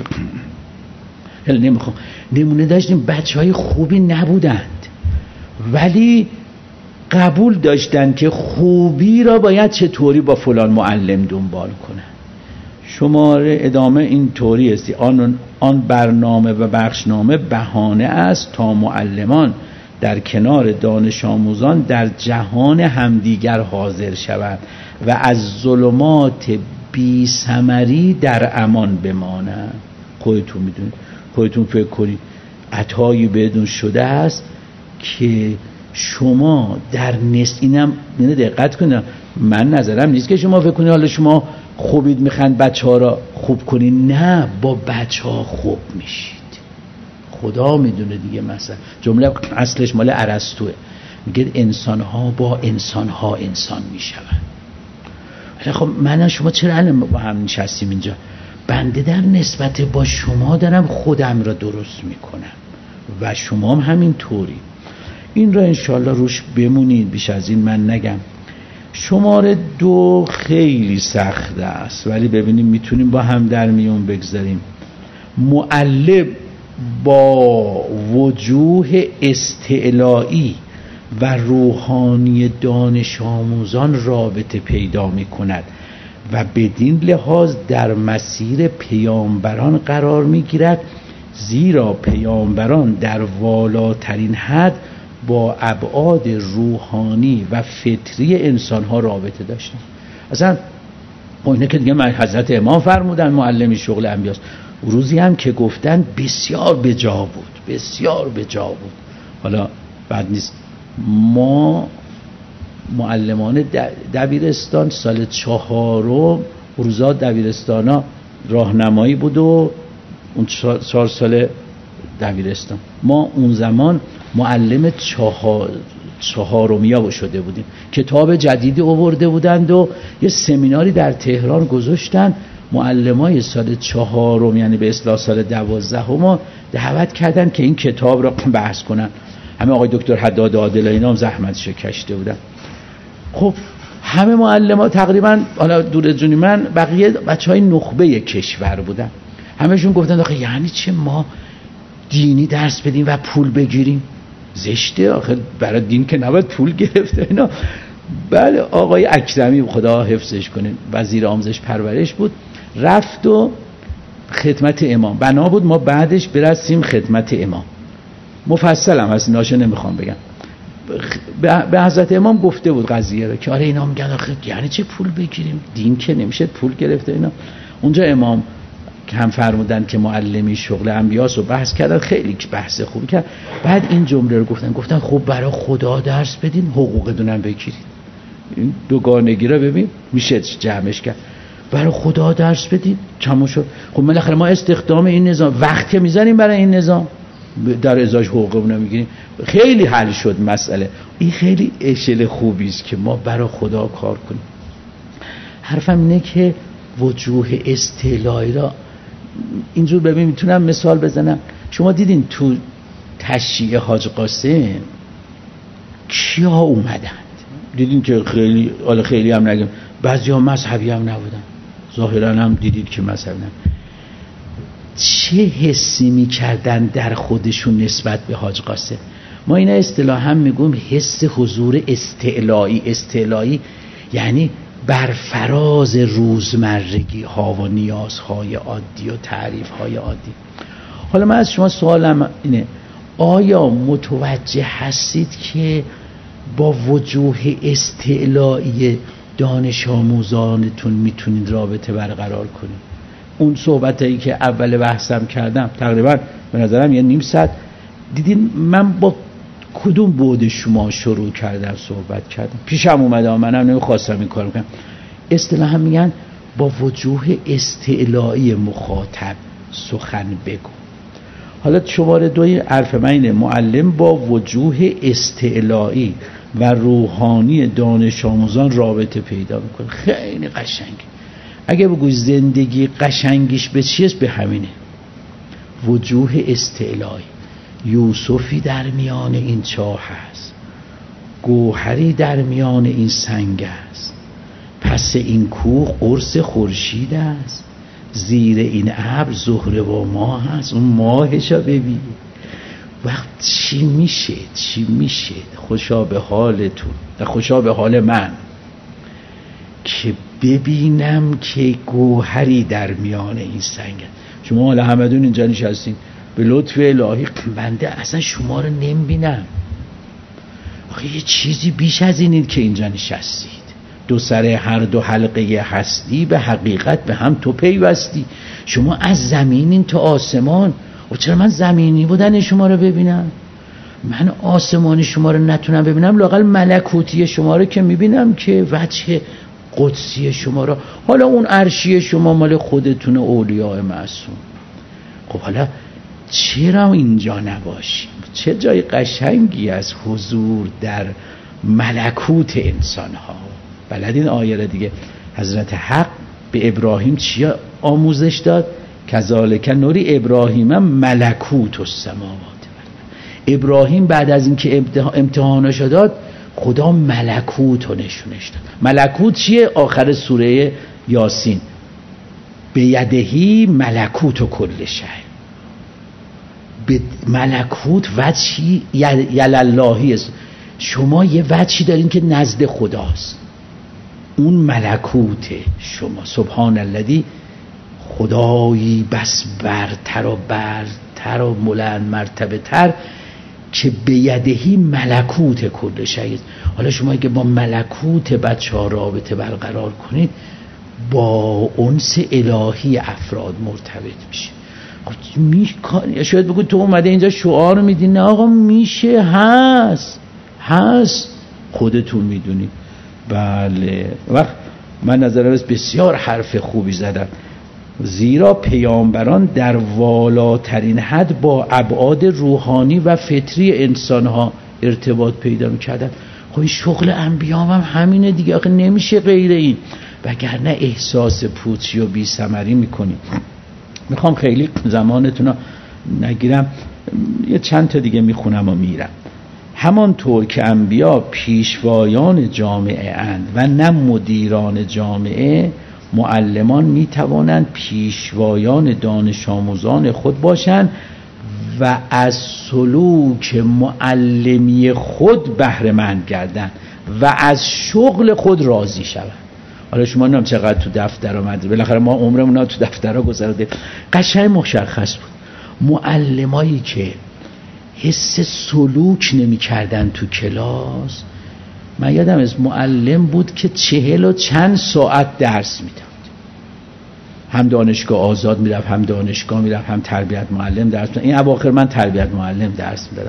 نمونه داشتیم بچهای خوبی نبودند ولی قبول داشتن که خوبی را باید چطوری با فلان معلم دنبال کنن. شماره ادامه این طوری است: آن برنامه و بخشنامه بهانه است تا معلمان در کنار دانش آموزان در جهان همدیگر حاضر شوند و از ظلمات بی ثمری در امان بمانند. خودتون میدونید، خودتون فکر کنید عطایی بهتون شده است که شما در اینم دقت کنید، من نظرم نیست که شما فکر کنید حالا شما خوبید میخواید بچه ها را خوب کنید، نه، با بچه ها خوب میشید. خدا میدونه دیگه. مثلا جمله اصلش مال ارسطوئه، میگه انسان ها با انسان ها انسان میشوند. خب من شما چرا الان با هم نشستیم اینجا؟ بنده در نسبت با شما دارم خودم را درست میکنم و شما هم همین طوری. این را انشالله روش بمونید، بیش از این من نگم. شماره 2 خیلی سخت است ولی ببینیم میتونیم با هم در میون بگذاریم. معلم با وجوه استعلایی و روحانی دانش آموزان رابطه پیدا می کند و بدین لحاظ در مسیر پیامبران قرار می گیرد، زیرا پیامبران در والاترین حد با ابعاد روحانی و فطری انسانها رابطه داشتن. اصلا اینه که دیگه حضرت امام فرمودن معلمی شغل انبیاست. روزی هم که گفتن بسیار بجا بود، بسیار بجا بود. حالا بعد نیست ما معلمان دبیرستان سال 4 روزا دبیرستانا راهنمایی بود و اون 4 سال دبیرستان ما اون زمان معلم 4میا شده بودیم. کتاب جدیدی آورده بودند و یه سمیناری در تهران گذاشتن. معلمای سال 4 یعنی به اصطلاح سال 12 ما دعوت کردن که این کتاب را بحث کنن. همه آقای دکتر حداد عادل اینا هم زحمتش کشیده بودن. خب همه معلم‌ها تقریبا، حالا دور از جونی من، بقیه بچهای نخبه کشور بودن. همه‌شون گفتن آخه یعنی چه ما دینی درس بدیم و پول بگیریم؟ زشته، آخه برای دین که نباید پول گرفته اینا. بله آقای اکرمی خدا حفظش کنه وزیر آموزش پرورش بود، رفت و خدمت امام بنا بود ما بعدش برسیم خدمت امام. مفصل هم هست ناشو نمیخوام بگم. به حضرت امام گفته بود قضیه رو که آره اینا میگن آخه یعنی چه پول بگیریم؟ دین که نمیشه پول گرفته اینا. اونجا امام هم فرمودن که معلمی شغل انبیاست و بحث کردن، خیلی بحث خوبی کرد. بعد این جمله رو گفتن خب برای خدا درس بدین، حقوقتون هم بگیرید. این دوگانگی رو ببین میشه جمعش کرد. برای خدا درس بدید چمون شد. خب بالاخره ما استخدام این نظام وقت که میذاریم برای این نظام، در ازاش حقوقمون رو میگیریم. خیلی حل شد مسئله. این خیلی اشل خوبی است که ما برای خدا کار کنیم. حرفم اینه که وجوه استعلایی را اینجور ببین، میتونم مثال بزنم. شما دیدین تو تشییع حاج قاسم کیا اومدن؟ دیدین که خیلی هم نگم، بعضی ها مذهبی هم نبودن، ظاهرا هم دیدید که مذهبی نبودن. چه حسی میکردن در خودشون نسبت به حاج قاسم؟ ما اینا اصطلاحا میگیم حس حضور استعلایی. استعلایی یعنی بر فراز روزمرگی ها و نیازهای عادی و تعریف های عادی. حالا من از شما سوالم اینه، آیا متوجه هستید که با وجوه استعلایی دانش آموزانتون میتونید رابطه برقرار کنید؟ اون صحبتایی که اول بحثم کردم تقریبا به نظرم یه نیم ساعت، دیدین من با کدوم بعد شما شروع کردم صحبت کردم؟ پیشم اومده، منم نمیخواستم این کارو کنم. اصطلاحا میگن با وجوه استعلایی مخاطب سخن بگو. حالا شماره 2 حرف من اینه، معلم با وجوه استعلایی و روحانی دانش آموزان رابطه پیدا میکنه. خیلی قشنگه. اگه بگوی زندگی قشنگیش به چیست؟ به همینه، وجوه استعلایی. یوسفی در میان این چاه هست، گوهری در میان این سنگ است، پس این کوه قرص خورشید است، زیر این ابر زهره و ماه هست. اون ماهشو ببین. وقت چی میشه خوشا به حالتون، خوشا به حال من که ببینم که گوهری در میان این سنگ است. شما حالا همدون اینجا نشستین، به لطف الهی بنده اصلا شما رو نمیبینم. آخه یه چیزی بیش از اینید که اینجا نشستید. دو سر هر دو حلقه هستی به حقیقت به هم تو پیوستی. شما از زمینین تا آسمان. و چرا من زمینی بودن شما رو ببینم؟ من آسمانی شما رو نتونم ببینم، لااقل ملکوتی شما رو که میبینم که وجه قدسی شما رو. حالا اون عرشی شما مال خودتون اولیاء معصوم. خب حالا چرا اینجا نباشیم؟ چه جای قشنگی از حضور در ملکوت انسان ها. بلدین آیه را دیگه، حضرت حق به ابراهیم چی آموزش داد؟ کذالک نوری ابراهیم ملکوت السماوات. ابراهیم بعد از اینکه امتحانش داد، خدا ملکوت رو نشونش داد. ملکوت چیه؟ آخر سوره یاسین، به یدهی ملکوت و کل شیء. به ملکوت وجهی یلاللهی است. شما یه وجهی دارین که نزد خداست، اون ملکوت شما. سبحان الذی، خدایی بس برتر و بلند مرتبه تر که به یدهی ملکوت کل شیء. حالا شما اگه با ملکوت بچه‌ها رابطه برقرار کنید، با انس الهی افراد مرتبط میشه. شاید بگو تو اومده اینجا شعار میدین. نه آقا، میشه، هست خودتون میدونید. بله، وقت من نظرم بسیار حرف خوبی زدم، زیرا پیامبران در والاترین حد با ابعاد روحانی و فطری انسانها ارتباط پیدا میکردن. خب این شغل انبیا هم همینه دیگه، آخه نمیشه غیر این. وگرنه احساس پوچی و بی ثمری میکنیم. میخوام خیلی زمانتون رو نگیرم، یه چند تا دیگه میخونم و میرم. همانطور که انبیا پیشوایان جامعه اند و نه مدیران جامعه، معلمان میتوانند پیشوایان دانش آموزان خود باشند و از سلوک معلمی خود بهره مند گردند و از شغل خود راضی شوند. حالا شما نمی‌دونم چقدر تو دفتر آمده، بالاخره ما عمرمون تو دفترها گذروندیم. قشنگ مشخص بود معلمایی که حس سلوک نمی کردن تو کلاس. من یادم از معلم بود که 40 و چند ساعت درس میداد، هم دانشگاه آزاد میرفت، هم دانشگاه میرفت، هم تربیت معلم درس میداد. این اواخر من تربیت معلم درس میدادم.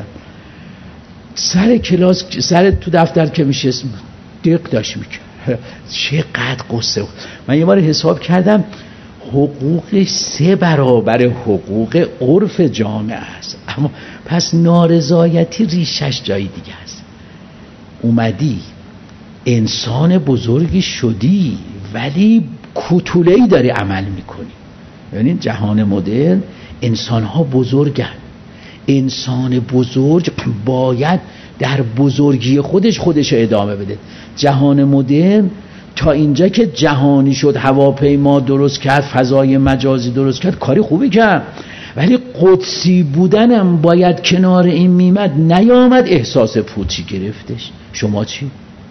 سر کلاس، سر تو دفتر که میشست دق داشت میکرد، چقدر قصه بود. من یه بار حساب کردم حقوق 3 برابر حقوق عرف جامعه است. اما پس نارضایتی ریشش جای دیگه است. اومدی انسان بزرگی شدی ولی کوتوله‌ای داری عمل میکنی. یعنی جهان مدرن انسان‌ها بزرگن. انسان بزرگ باید در بزرگی خودش ادامه بده. جهان مدرن تا اینجا که جهانی شد، هواپیما درست کرد، فضای مجازی درست کرد، کاری خوبی کرد، ولی قدسی بودنم باید کنار این میمد، نیامد احساس پوچی گرفتش. شما چی؟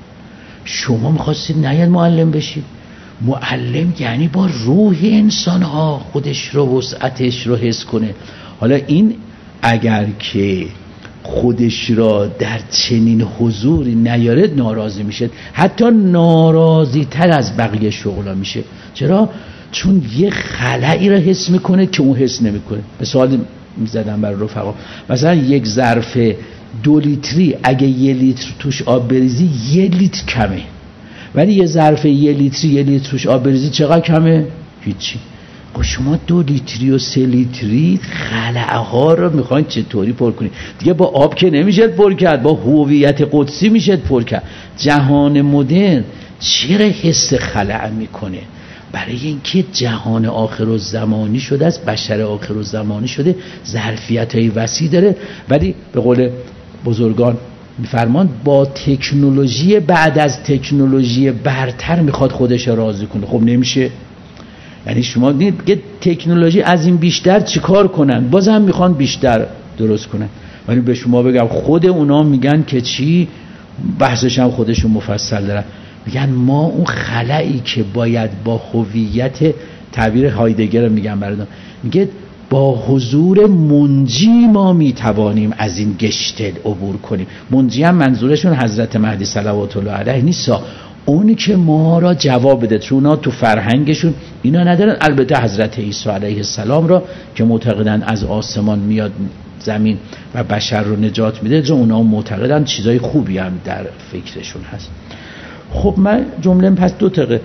شما میخواستید نیاد معلم بشید؟ معلم یعنی با روح انسانها خودش رو، وسعتش رو حس کنه. حالا این اگر که خودش را در چنین حضوری نیارد ناراضی میشه، حتی ناراضی تر از بقیه شغلا میشه. چرا؟ چون یه خلایی را حس میکنه که اون حس نمیکنه. مثال میزدم برای رفقا، مثلا یک ظرف 2 لیتری اگه 1 لیتر توش آب بریزی 1 لیتر کمه، ولی یه ظرف 1 لیتری 1 لیتر توش آب بریزی چقدر کمه؟ هیچی. شما 2 لیتری و 3 لیتری خلأها رو میخواین چطوری پر کنید؟ دیگه با آب که نمیشه پر کرد، با هویت قدسی میشه پر کرد. جهان مدرن چرا حس خلأ میکنه؟ برای اینکه جهان آخرالزمانی شده است، بشر آخرالزمانی شده، ظرفیت‌های وسیع داره، ولی به قول بزرگان میفرمان با تکنولوژی بعد از تکنولوژی برتر میخواد خودش راضی کنه. خب نمیشه. یعنی شما دیگه تکنولوژی از این بیشتر چیکار کنن؟ بازم میخوان بیشتر درست کنن. ولی به شما بگم خود اونا میگن که چی، بحثش هم خودشون مفصل دارن، میگن ما اون خلایی که باید با هویت، تعبیر هایدگر میگن براتون، میگه با حضور منجی ما میتوانیم از این گشتل عبور کنیم. منجی هم منظورشون حضرت مهدی صلوات الله علیه نیست، اونی که ما را جواب بده، چون اونا تو فرهنگشون اینا ندارن. البته حضرت عیسی علیه السلام را که معتقدن از آسمان میاد زمین و بشر رو نجات میده، چون اونا معتقدن چیزای خوبی هم در فکرشون هست. خب من جمله پس 2 دقیقه.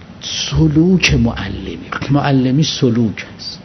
سلوک معلمی سلوک هست.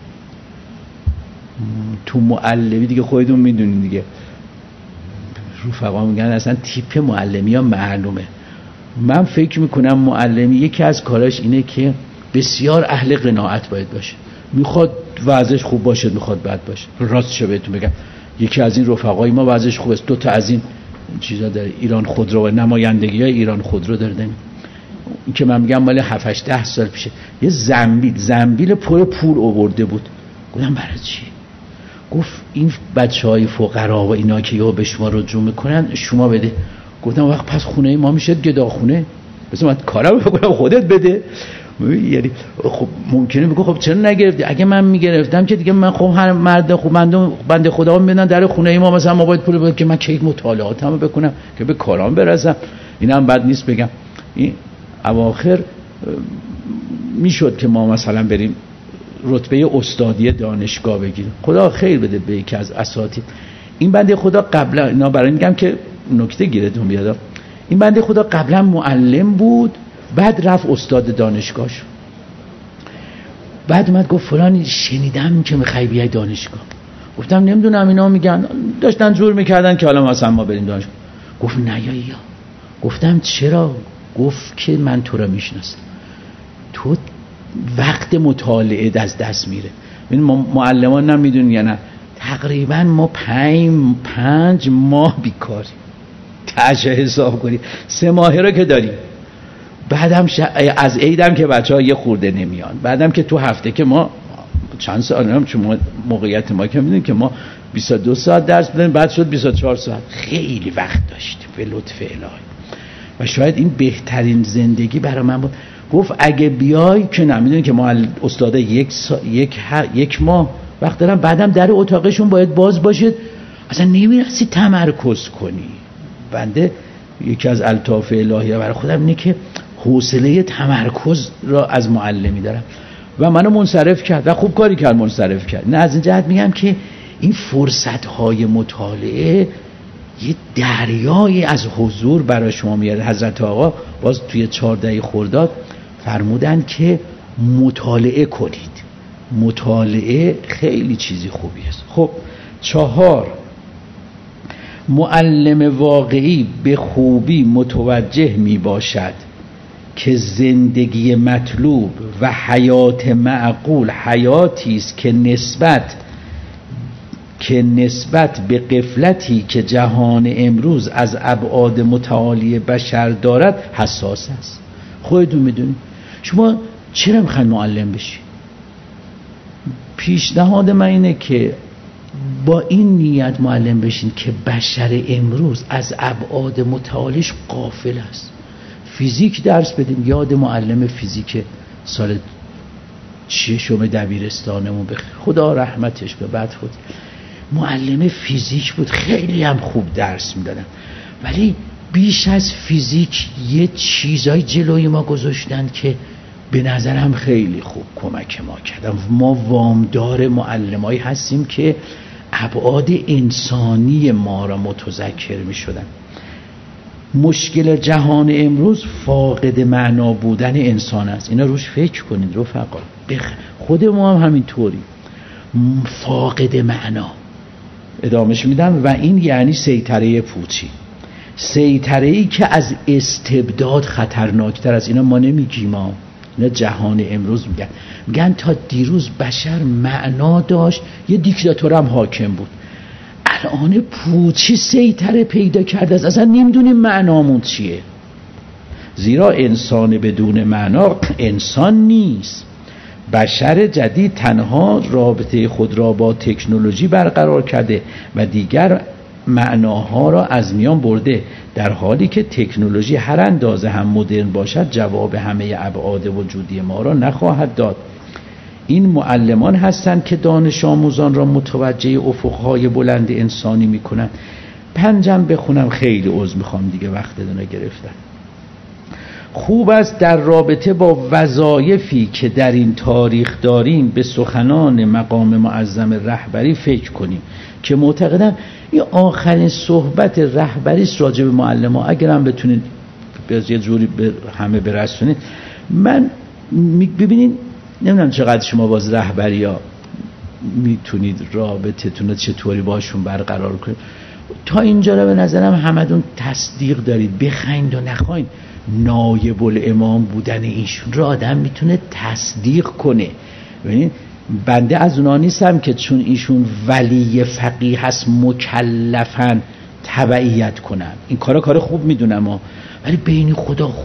تو معلمی دیگه خودتون میدونین دیگه، رفقا میگن اصلا تیپ معلمی ها معلومه. من فکر میکنم معلمی یکی از کاراش اینه که بسیار اهل قناعت باید باشه. میخواد وضعش خوب باشه، میخواد بد باشه. راستش بهتون بگم یکی از این رفقای ما وضعش خوبه، 2 تا از این چیزا داره، ایران خودرو و نمایندگی‌های ایران خودرو داره. این که من میگم مال 7-8 سال پیشه، یه زنبیل پر پول آورده بود. گفتم برای چی؟ گفت این بچهای فقرا و اینا که یا به شما رجوع میکنن شما بده. گفتم وقت پس خونه ما میشه گداخونه؟ بس من کارم بکنم خودت بده. یعنی خب ممکنه بگو خب چرا نگرفتی؟ اگه من میگرفتم که دیگه من خب هر مرد خوب بنده خدا میدن در خونه ما، مثلا ما باید پول بدیم که من که مطالعاتمو بکنم که به کارام برسم. اینم بد نیست بگم. این اواخر میشد که ما مثلا بریم رتبه استادی دانشگاه بگیریم. خدا خیر بده به یکی از اساتید. این بنده خدا قبلا، اینا برای میگم که نکته گیرتون بیاد، این بنده خدا قبلا معلم بود، بعد رفت استاد دانشگاه شد. بعد اومد گفت فلانی شنیدم که میخوای بیای دانشگاه. گفتم نمیدونم، اینا میگن داشتن زور میکردن که حالا مثلا ما بریم دانشگاه. گفت نه یا. گفتم چرا؟ گفت که من تو رو میشناسم. تو وقت مطالعه از دست میره. این معلمان نمیدونن یا نه، تقریبا ما 5 ماه بیکاریم. تاشه حساب کنید 3 ماهه رو که داریم، بعدم از عیدم که بچه‌ها یه خورده نمیان، بعدم که تو هفته که ما چند ساعت هم چون موقعیت ما که میدونیم که ما 22 ساعت درس بدیم، بعد شد 24 ساعت. خیلی وقت داشتیم به لطف الهی و شاید این بهترین زندگی برای من بود. گفت اگه بیای که نمیدونی که ما استادا یک ماه وقت دارم، بعدم در اتاقشون باید باز باشید، اصلا نمیرسی تمرکز کنی. بنده یکی از الطاف الهی برای خودم اینه که حوصله تمرکز را از معلمی دارم و منو منصرف کرد و خوب کاری کرد منصرف کرد. نه از این جهت میگم که این فرصت‌های مطالعه یه دریایی از حضور برای شما میاره. حضرت آقا باز توی 14 خرداد فرمودن که مطالعه کنید. مطالعه خیلی چیزی خوبی است. خب 4، معلم واقعی به خوبی متوجه می باشد که زندگی مطلوب و حیات معقول حیاتی است که نسبت به غفلتی که جهان امروز از ابعاد متعالی بشر دارد حساس است. خودتون میدونید شما چرا میخواید معلم بشی؟ پیشنهاد من اینه که با این نیت معلم بشین که بشر امروز از ابعاد متعالیش غافل است. فیزیک درس بدیم، یاد معلم فیزیک سال 6 دبیرستانمون بخیر، خدا رحمتش به بعد خود معلم فیزیک بود، خیلی هم خوب درس میدادن، ولی بیش از فیزیک یه چیزای جلوی ما گذاشتن که به نظرم خیلی خوب کمک ما کردن. ما وامدار معلمایی هستیم که ابعاد انسانی ما را متذکر می شدن. مشکل جهان امروز فاقد معنا بودن انسان است. اینا روش فکر کنید رفقا. خود ما هم همینطوری فاقد معنا. ادامهش میدم و این یعنی سیطره پوچی، سیطره‌ای که از استبداد خطرناکتر از اینا ما نمیگیم. اینا جهان امروز میگن تا دیروز بشر معنا داشت، یه دیکتاتور هم حاکم بود، الان پوچی سیطره پیدا کرده است، اصلا نمیدونیم معنامون چیه. زیرا انسان بدون معنا انسان نیست. بشر جدید تنها رابطه خود را با تکنولوژی برقرار کرده و دیگر معناها را از میان برده، در حالی که تکنولوژی هر اندازه هم مدرن باشد جواب همه ابعاد وجودی ما را نخواهد داد. این معلمان هستند که دانش آموزان را متوجه افقهای بلند انسانی میکنند. 5 بخونم، خیلی عذر میخوام دیگه وقتتون رو گرفتم. خوب است در رابطه با وظایفی که در این تاریخ داریم به سخنان مقام معظم رهبری فکر کنیم که معتقدم این آخرین صحبت رهبری است راجع به معلم‌ها. اگرم بتونید یه جوری به همه برسونید. من ببینید نمیدونم چقدر شما باز رهبری‌ها میتونید رابطتون رو چطوری باشون برقرار کنید. تا اینجا رو به نظرم همتون تصدیق دارید، بخواید و نخواید نایب الامام بودن ایشون رو آدم میتونه تصدیق کنه. ببینید بنده از اونا نیستم که چون ایشون ولی فقیه هست مکلفن تبعیت کنم. این کار خوب میدونم ولی بین خدا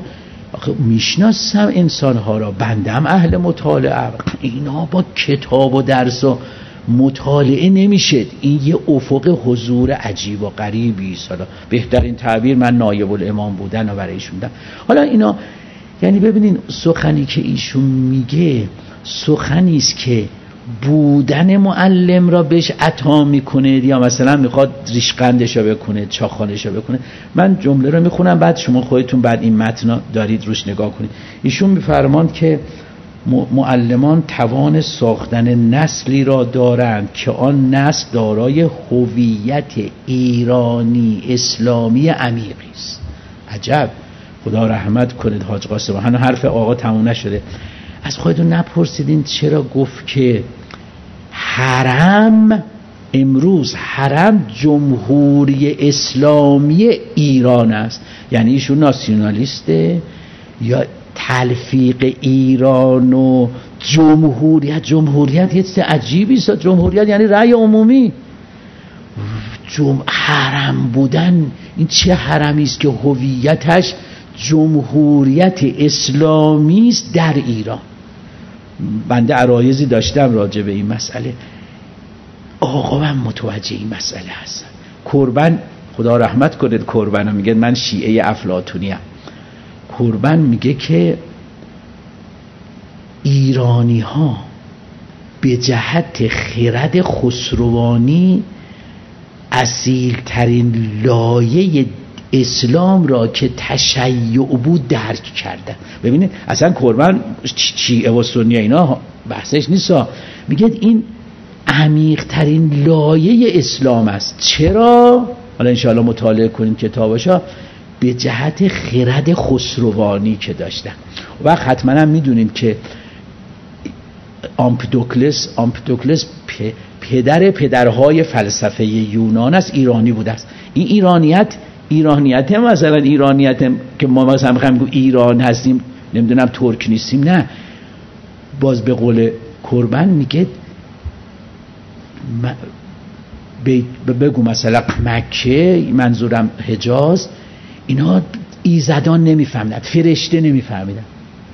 میشناسم انسانها را. بنده هم اهل مطالعه، اینا با کتاب و درس و مطالعه نمیشه. این یه افق حضور عجیب و غریبی است. حالا بهترین تعبیر من نایب الامام بودن و برای ایشون دادم. حالا اینا یعنی ببینین سخنی که ایشون میگه سخنی است که بودن معلم را بهش عطا میکنه یا مثلا میخواد ریشقندش رو بکنه، چاخانش رو بکنه. من جمله رو میخونم بعد شما خودتون بعد این متن دارید روش نگاه کنید. ایشون میفرماند که معلمان توان ساختن نسلی را دارند که آن نسل دارای هویت ایرانی اسلامی عمیقی است. عجب، خدا رحمت کنید حاج قاسم. هنوز حرف آقا تموم نشده. از خودتون نپرسیدین چرا گفت که حرم امروز حرم جمهوری اسلامی ایران است؟ یعنی ایشون ناسیونالیسته یا تلفیق ایران و جمهوریت یه چیز عجیبی است. جمهوریت یعنی رأی عمومی. حرم بودن، این چه حرمی است که هویتش جمهوریت اسلامی است در ایران. بنده عرایضی داشتم راجع به این مسئله. آقا من متوجه این مسئله هستم. کربن، خدا رحمت کنه کربن، میگه من شیعه افلاطونی ام. کربن میگه که ایرانی ها به جهت خرد خسروانی اصیل ترین لایه اسلام را که تشیع بود درک کردن. ببینید اصلا کربن شیعه و سنی اینا بحثش نیست، میگه این عمیق ترین لایه اسلام است. چرا؟ حالا انشاءالله مطالعه کنید کتاباشا. به جهت خرد خسروانی که داشتن. و حتما هم میدونید که آمپیدوکلس پدرهای فلسفه یونان است، ایرانی بوده است. این ایرانیت مثلا ایرانیت که ما مثلا میخوایم بگیم ایران هستیم، نمیدونم ترک نیستیم، نه. باز به قول کربن میگه بگو مثلا مکه، منظورم حجاز، اینا ایزدان نمیفهمیدن، فرشته نمیفهمیدن،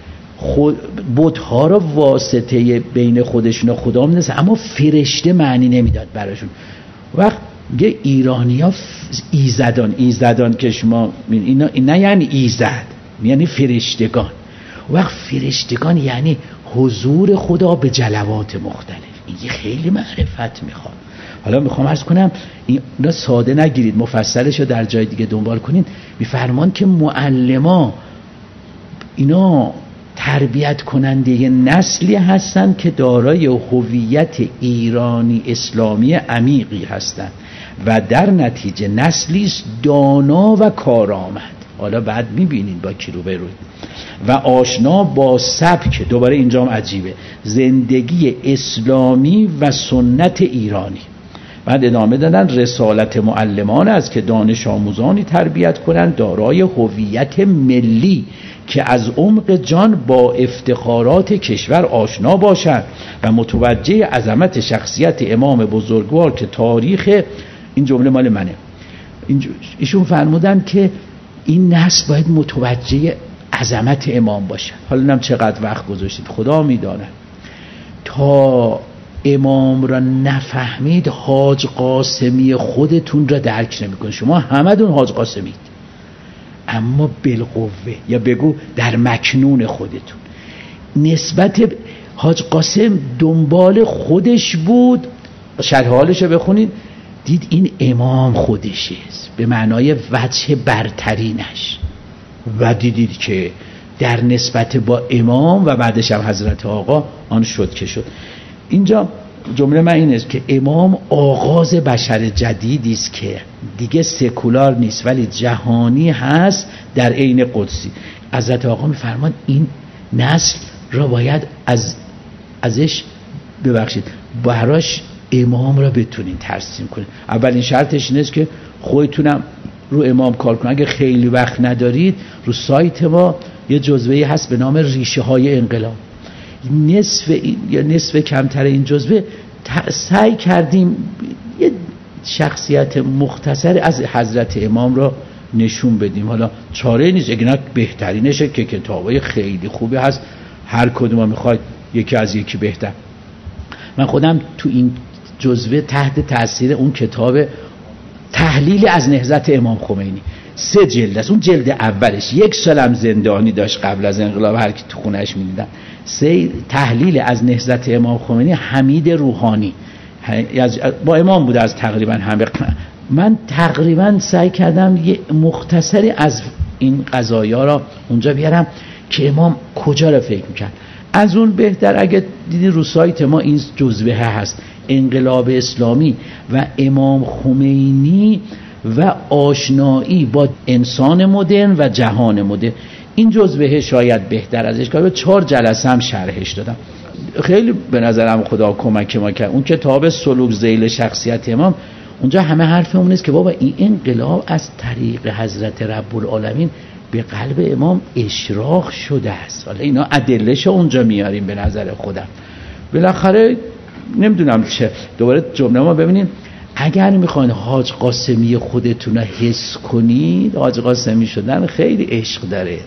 بت‌ها را واسطه بین خودشون و خدا می‌دونن، اما فرشته معنی نمیداد براشون. وقت میگه ایرانی‌ها ایزدان که شما اینا نه یعنی ایزد، یعنی فرشتگان. وقت فرشتگان یعنی حضور خدا به جلوات مختلف. این خیلی معرفت میخواد. حالا میخوام عرض کنم اینا ساده نگیرید، مفصلش رو در جای دیگه دنبال کنید. میفرمان که معلما اینا تربیت کننده نسلی هستند که دارای هویت ایرانی اسلامی عمیقی هستند و در نتیجه نسلی است دانا و کارآمد. حالا بعد میبینید با کی روبروید و آشنا با سبک، دوباره اینجا هم عجیبه، زندگی اسلامی و سنت ایرانی. بعد ادامه دادن رسالت معلمان است که دانش آموزانی تربیت کنند دارای هویت ملی که از عمق جان با افتخارات کشور آشنا باشند و متوجه عظمت شخصیت امام بزرگوار که تاریخ، این جمله مال منه، ایشون فرمودن که این نسل باید متوجه عظمت امام باشه. حالا نم چقدر وقت گذاشتید خدا میداند. تا امام را نفهمید حاج قاسمی خودتون را درک نمی‌کنید. شما همتون حاج قاسمید، اما بالقوه، یا بگو در مکنون خودتون. نسبت حاج قاسم دنبال خودش بود، شرح حالش رو بخونید، دید این امام خودشه به معنای وجه برترینش، و دیدید که در نسبت با امام و بعدش هم حضرت آقا آن شد که شد. اینجا جمله من این است که امام آغاز بشر جدیدی است که دیگه سکولار نیست ولی جهانی هست در عین قدسی. حضرت آقا میفرمان این نسل را باید ازش براش امام را بتونین ترسیم کنین. اولین شرطش اینه که خودتونم رو امام کار کنید. اگه خیلی وقت ندارید رو سایت ما یه جزوه‌ای هست به نام ریشه های انقلاب. نصف کمتر این جزوه سعی کردیم یه شخصیت مختصر از حضرت امام را نشون بدیم. حالا چاره نیست، اگه نه بهترینشه که کتابای خیلی خوبی هست، هر کدوم میخواید یکی از یکی بهتر. من خودم تو این جزوه تحت تاثیر اون کتاب تحلیل از نهضت امام خمینی 3 جلد است. اون جلد اولش 1 سالم زندانی داشت قبل از انقلاب، هر کی تو خونه‌اش می‌دیدم. تحلیل از نهضت امام خمینی حمید روحانی با امام بوده از تقریبا همه. من تقریبا سعی کردم یه مختصری از این قضایا را اونجا بیارم که امام کجا را فکر می‌کرد. از اون بهتر اگه دیدی رو سایت ما این جزوه هست، انقلاب اسلامی و امام خمینی و آشنایی با انسان مدرن و جهان مدرن. این جزوه شاید بهتر ازش که 4 جلسه هم شرحش دادم. خیلی به نظرم خدا کمک ما کرد. اون کتاب سلوک ذیل شخصیت امام، اونجا همه حرف اون است که بابا این انقلاب از طریق حضرت رب العالمین به قلب امام اشراق شده است. حالا اینا ادله‌شو اونجا میاریم به نظر خودم. بالاخره نمیدونم چه، دوباره جمله ما ببینید، اگر میخواین حاج قاسمی خودتون رو حس کنید، حاج قاسمی شدن خیلی عشق داره،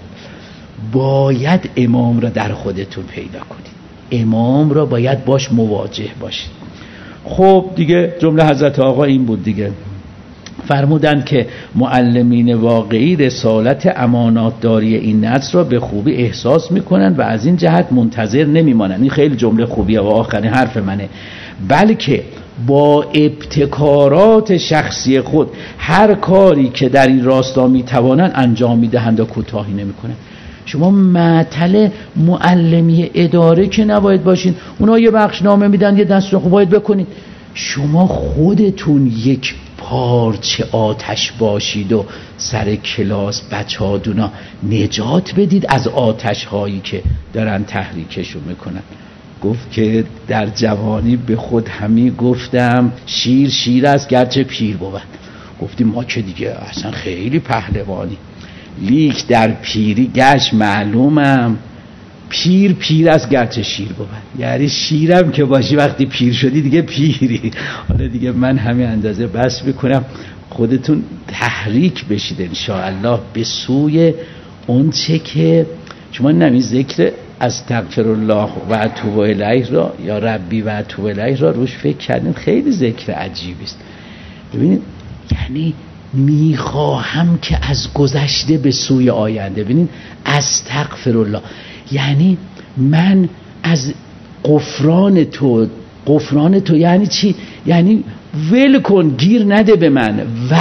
باید امام را در خودتون پیدا کنید، امام را باید باش مواجه باشید. خب دیگه جمله حضرت آقا این بود دیگه، فرمودند که معلمین واقعی رسالت اماناتداری این نسل را به خوبی احساس میکنند و از این جهت منتظر نمیمانند. این خیلی جمله خوبیه و آخرین حرف منه. بلکه با ابتکارات شخصی خود هر کاری که در این راستا میتوانند انجام میدهند و کوتاهی نمیکنند. شما معطل معلمی اداره که نباید باشین، اونا یه بخشنامه میدن یه دست رو باید بکنید. شما خودتون یک پارچه آتش باشید و سر کلاس بچه‌ها دونا نجات بدید از آتش هایی که دارن تحریکشون میکنن. گفت که در جوانی به خود همی گفتم شیر است گرچه پیر بود. گفتیم ما که دیگه اصلا خیلی پهلوانی، لیک در پیری گشت معلومم پیر است گرچه شیر بود. یعنی شیرم که باشی وقتی پیر شدی دیگه پیری. حالا دیگه من همین اندازه بس میکنم، خودتون تحریک بشید انشاءالله به سوی اون چه که شما نمی ذکر استغفرالله و اتوب الیه را یا ربی و اتوب الیه را روش فکر کردین، خیلی ذکر عجیبی است. ببینید یعنی میخواهم که از گذشته به سوی آینده. ببینید استغفرالله یعنی من از غفران تو یعنی چی؟ یعنی ول کن، گیر نده به من. و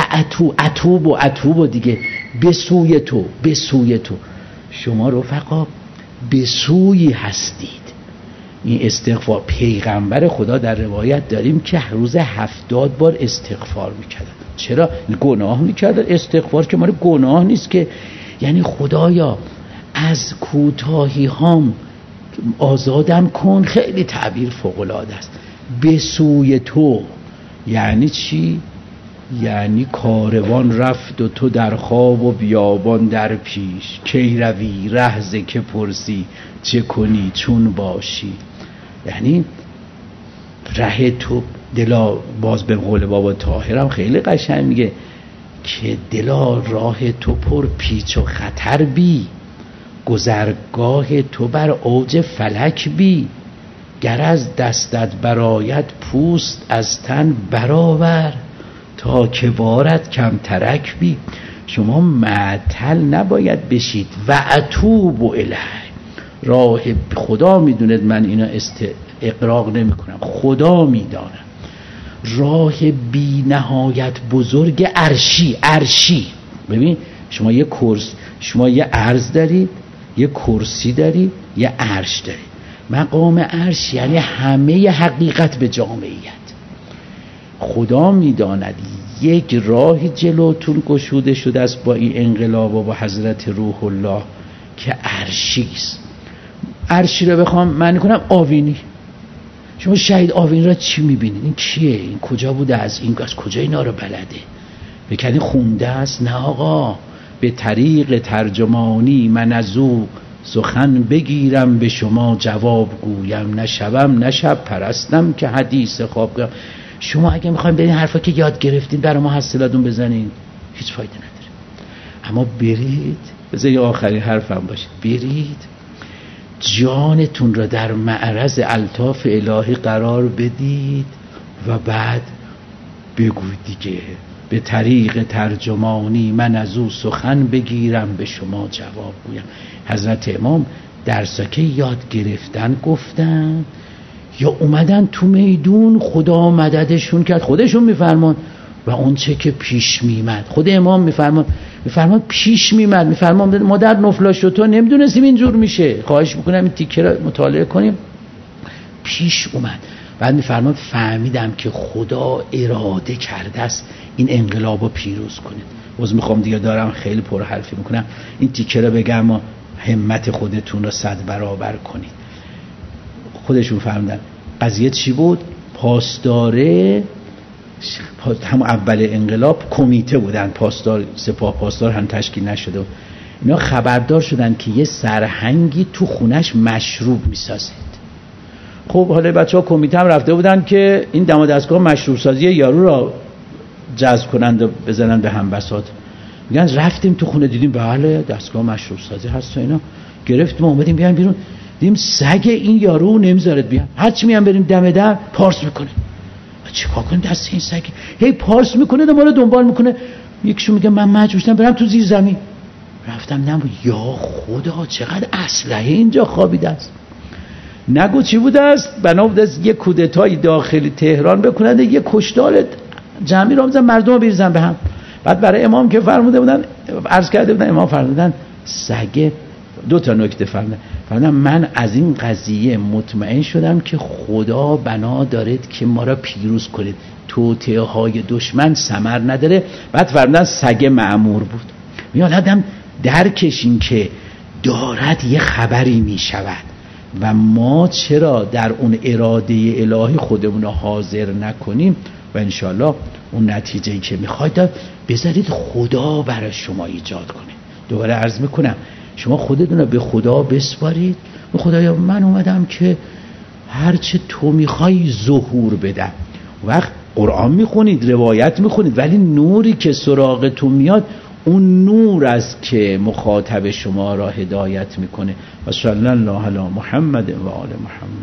اتوب دیگه به سوی تو. شما رفقا به سوی هستید. این استغفار پیغمبر خدا در روایت داریم که روز 70 بار استغفار میکردن. چرا؟ گناه میکردن. استغفار که مال گناه نیست که، یعنی خدایا از کوتاهی هام آزادم کن. خیلی تعبیر فوق‌العاده است. به سوی تو یعنی چی؟ یعنی کاروان رفت و تو در خواب و بیابان در پیش، کی روی رهزه که پرسی چه کنی چون باشی. یعنی ره تو دلا، باز به قول بابا طاهرم خیلی قشنگ میگه که دلا راه تو پر پیچ و خطر بی، گذرگاه تو بر اوج فلک بی، گر از دستت برآید پوست از تن برآور، تا که بارد کم ترک بی. شما معطل نباید بشید. و اتوب الیه، راه خدا میدوند، من اینا اقراق نمی کنم، خدا میداند. راه بی نهایت بزرگ عرشی. ببین شما یه عرض دارید، یه کرسی دارید، یه عرش دارید. مقام عرش یعنی همه حقیقت به جامعیت. خدا میداند یک راه جلوتون گشوده شده است با این انقلاب و با حضرت روح الله که عرشیست. عرشی رو بخوام معنی کنم آوینی. شما شهید آوینی را چی میبینید؟ این کیه؟ این کجا بوده؟ از کجا اینا رو بلده؟ بکنی خونده است؟ نه آقا، به طریق ترجمانی من از او سخن بگیرم به شما جواب گویم، نشوم نه شب پرستم که حدیث خواب گویم. شما اگه میخوایم برین حرفا که یاد گرفتین برای ما حاصلاتون بزنین هیچ فایده نداره. اما برید، بذار یه آخری حرفم باشه، برید جانتون را در معرض الطاف الهی قرار بدید و بعد بگوید دیگه به طریق ترجمانی من از او سخن بگیرم به شما جواب گویم. حضرت امام درسا که یاد گرفتن گفتن یا اومدن تو میدون خدا مددشون کرد، خودشون میفرمان و اون چه که پیش میمد خود امام میفرمان پیش میمد، میفرمان ما در نفلاشوتا نمیدونستیم اینجور میشه، خواهش میکنم این تیکه را مطالعه کنیم. پیش اومد بعد میفرمان فهمیدم که خدا اراده کرده است این انقلاب رو پیروز کنید. باز میخوام دیگه دارم خیلی پر حرفی میکنم، این تیکه را بگم و همت خودتون را 100 برابر کنید. خودشون فهمیدن قضیه چی بود. پاسداره هم اول انقلاب کمیته بودن، پاسدار سپاه پاسدار هم تشکیل نشده بود. اینا خبردار شدن که یه سرهنگی تو خونش مشروب میسازه. خب حالا بچه‌ها کمیته هم رفته بودن که این دم و دستگاه مشروب سازی یارو را جذب کنند و بزنن به هم بساط. میگن رفتیم تو خونه دیدیم بله دستگاه مشروب سازی هست و اینا، گرفتیم اومدیم بیان بیرون، دیدیم سگ این یارو نمیذارد بیان، هرچی میان بریم دم در پارس میکنه. چیکار کنیم دست این سگ هی پارس میکنه و ما رو دنبال میکنه. یکیشون میگه من مجبور شدم برم تو زیر زمین. رفتم نم یا خدا چقدر اسلحه اینجا خوابیده است. نگو چی بوده است، بنا بوده است یه کودتای داخلی تهران بکنند، یه کشتار جمعی را بزن مردم رو بریزن به هم. بعد برای امام که فرموده بودن عرض کرده بودن، امام فرمودن سگ دو تا نکته فرمودن من از این قضیه مطمئن شدم که خدا بنا دارد که ما را پیروز کنید، توطئه های دشمن ثمر نداره. بعد فرمودن سگ مأمور بود. میاد آدم درکشین که دارد یه خبری میشود و ما چرا در اون اراده الهی خودمون حاضر نکنیم و انشالله اون نتیجه‌ای که میخواید بذارید خدا برای شما ایجاد کنه. دوباره عرض میکنم شما خودتون رو به خدا بسپارید. خدایا من اومدم که هرچه تو میخوای ظهور بدم. وقت قرآن میخونید، روایت میخونید، ولی نوری که سراغتون میاد اون نور است که مخاطب شما را هدایت میکنه. و صلی الله علی محمد و آل محمد.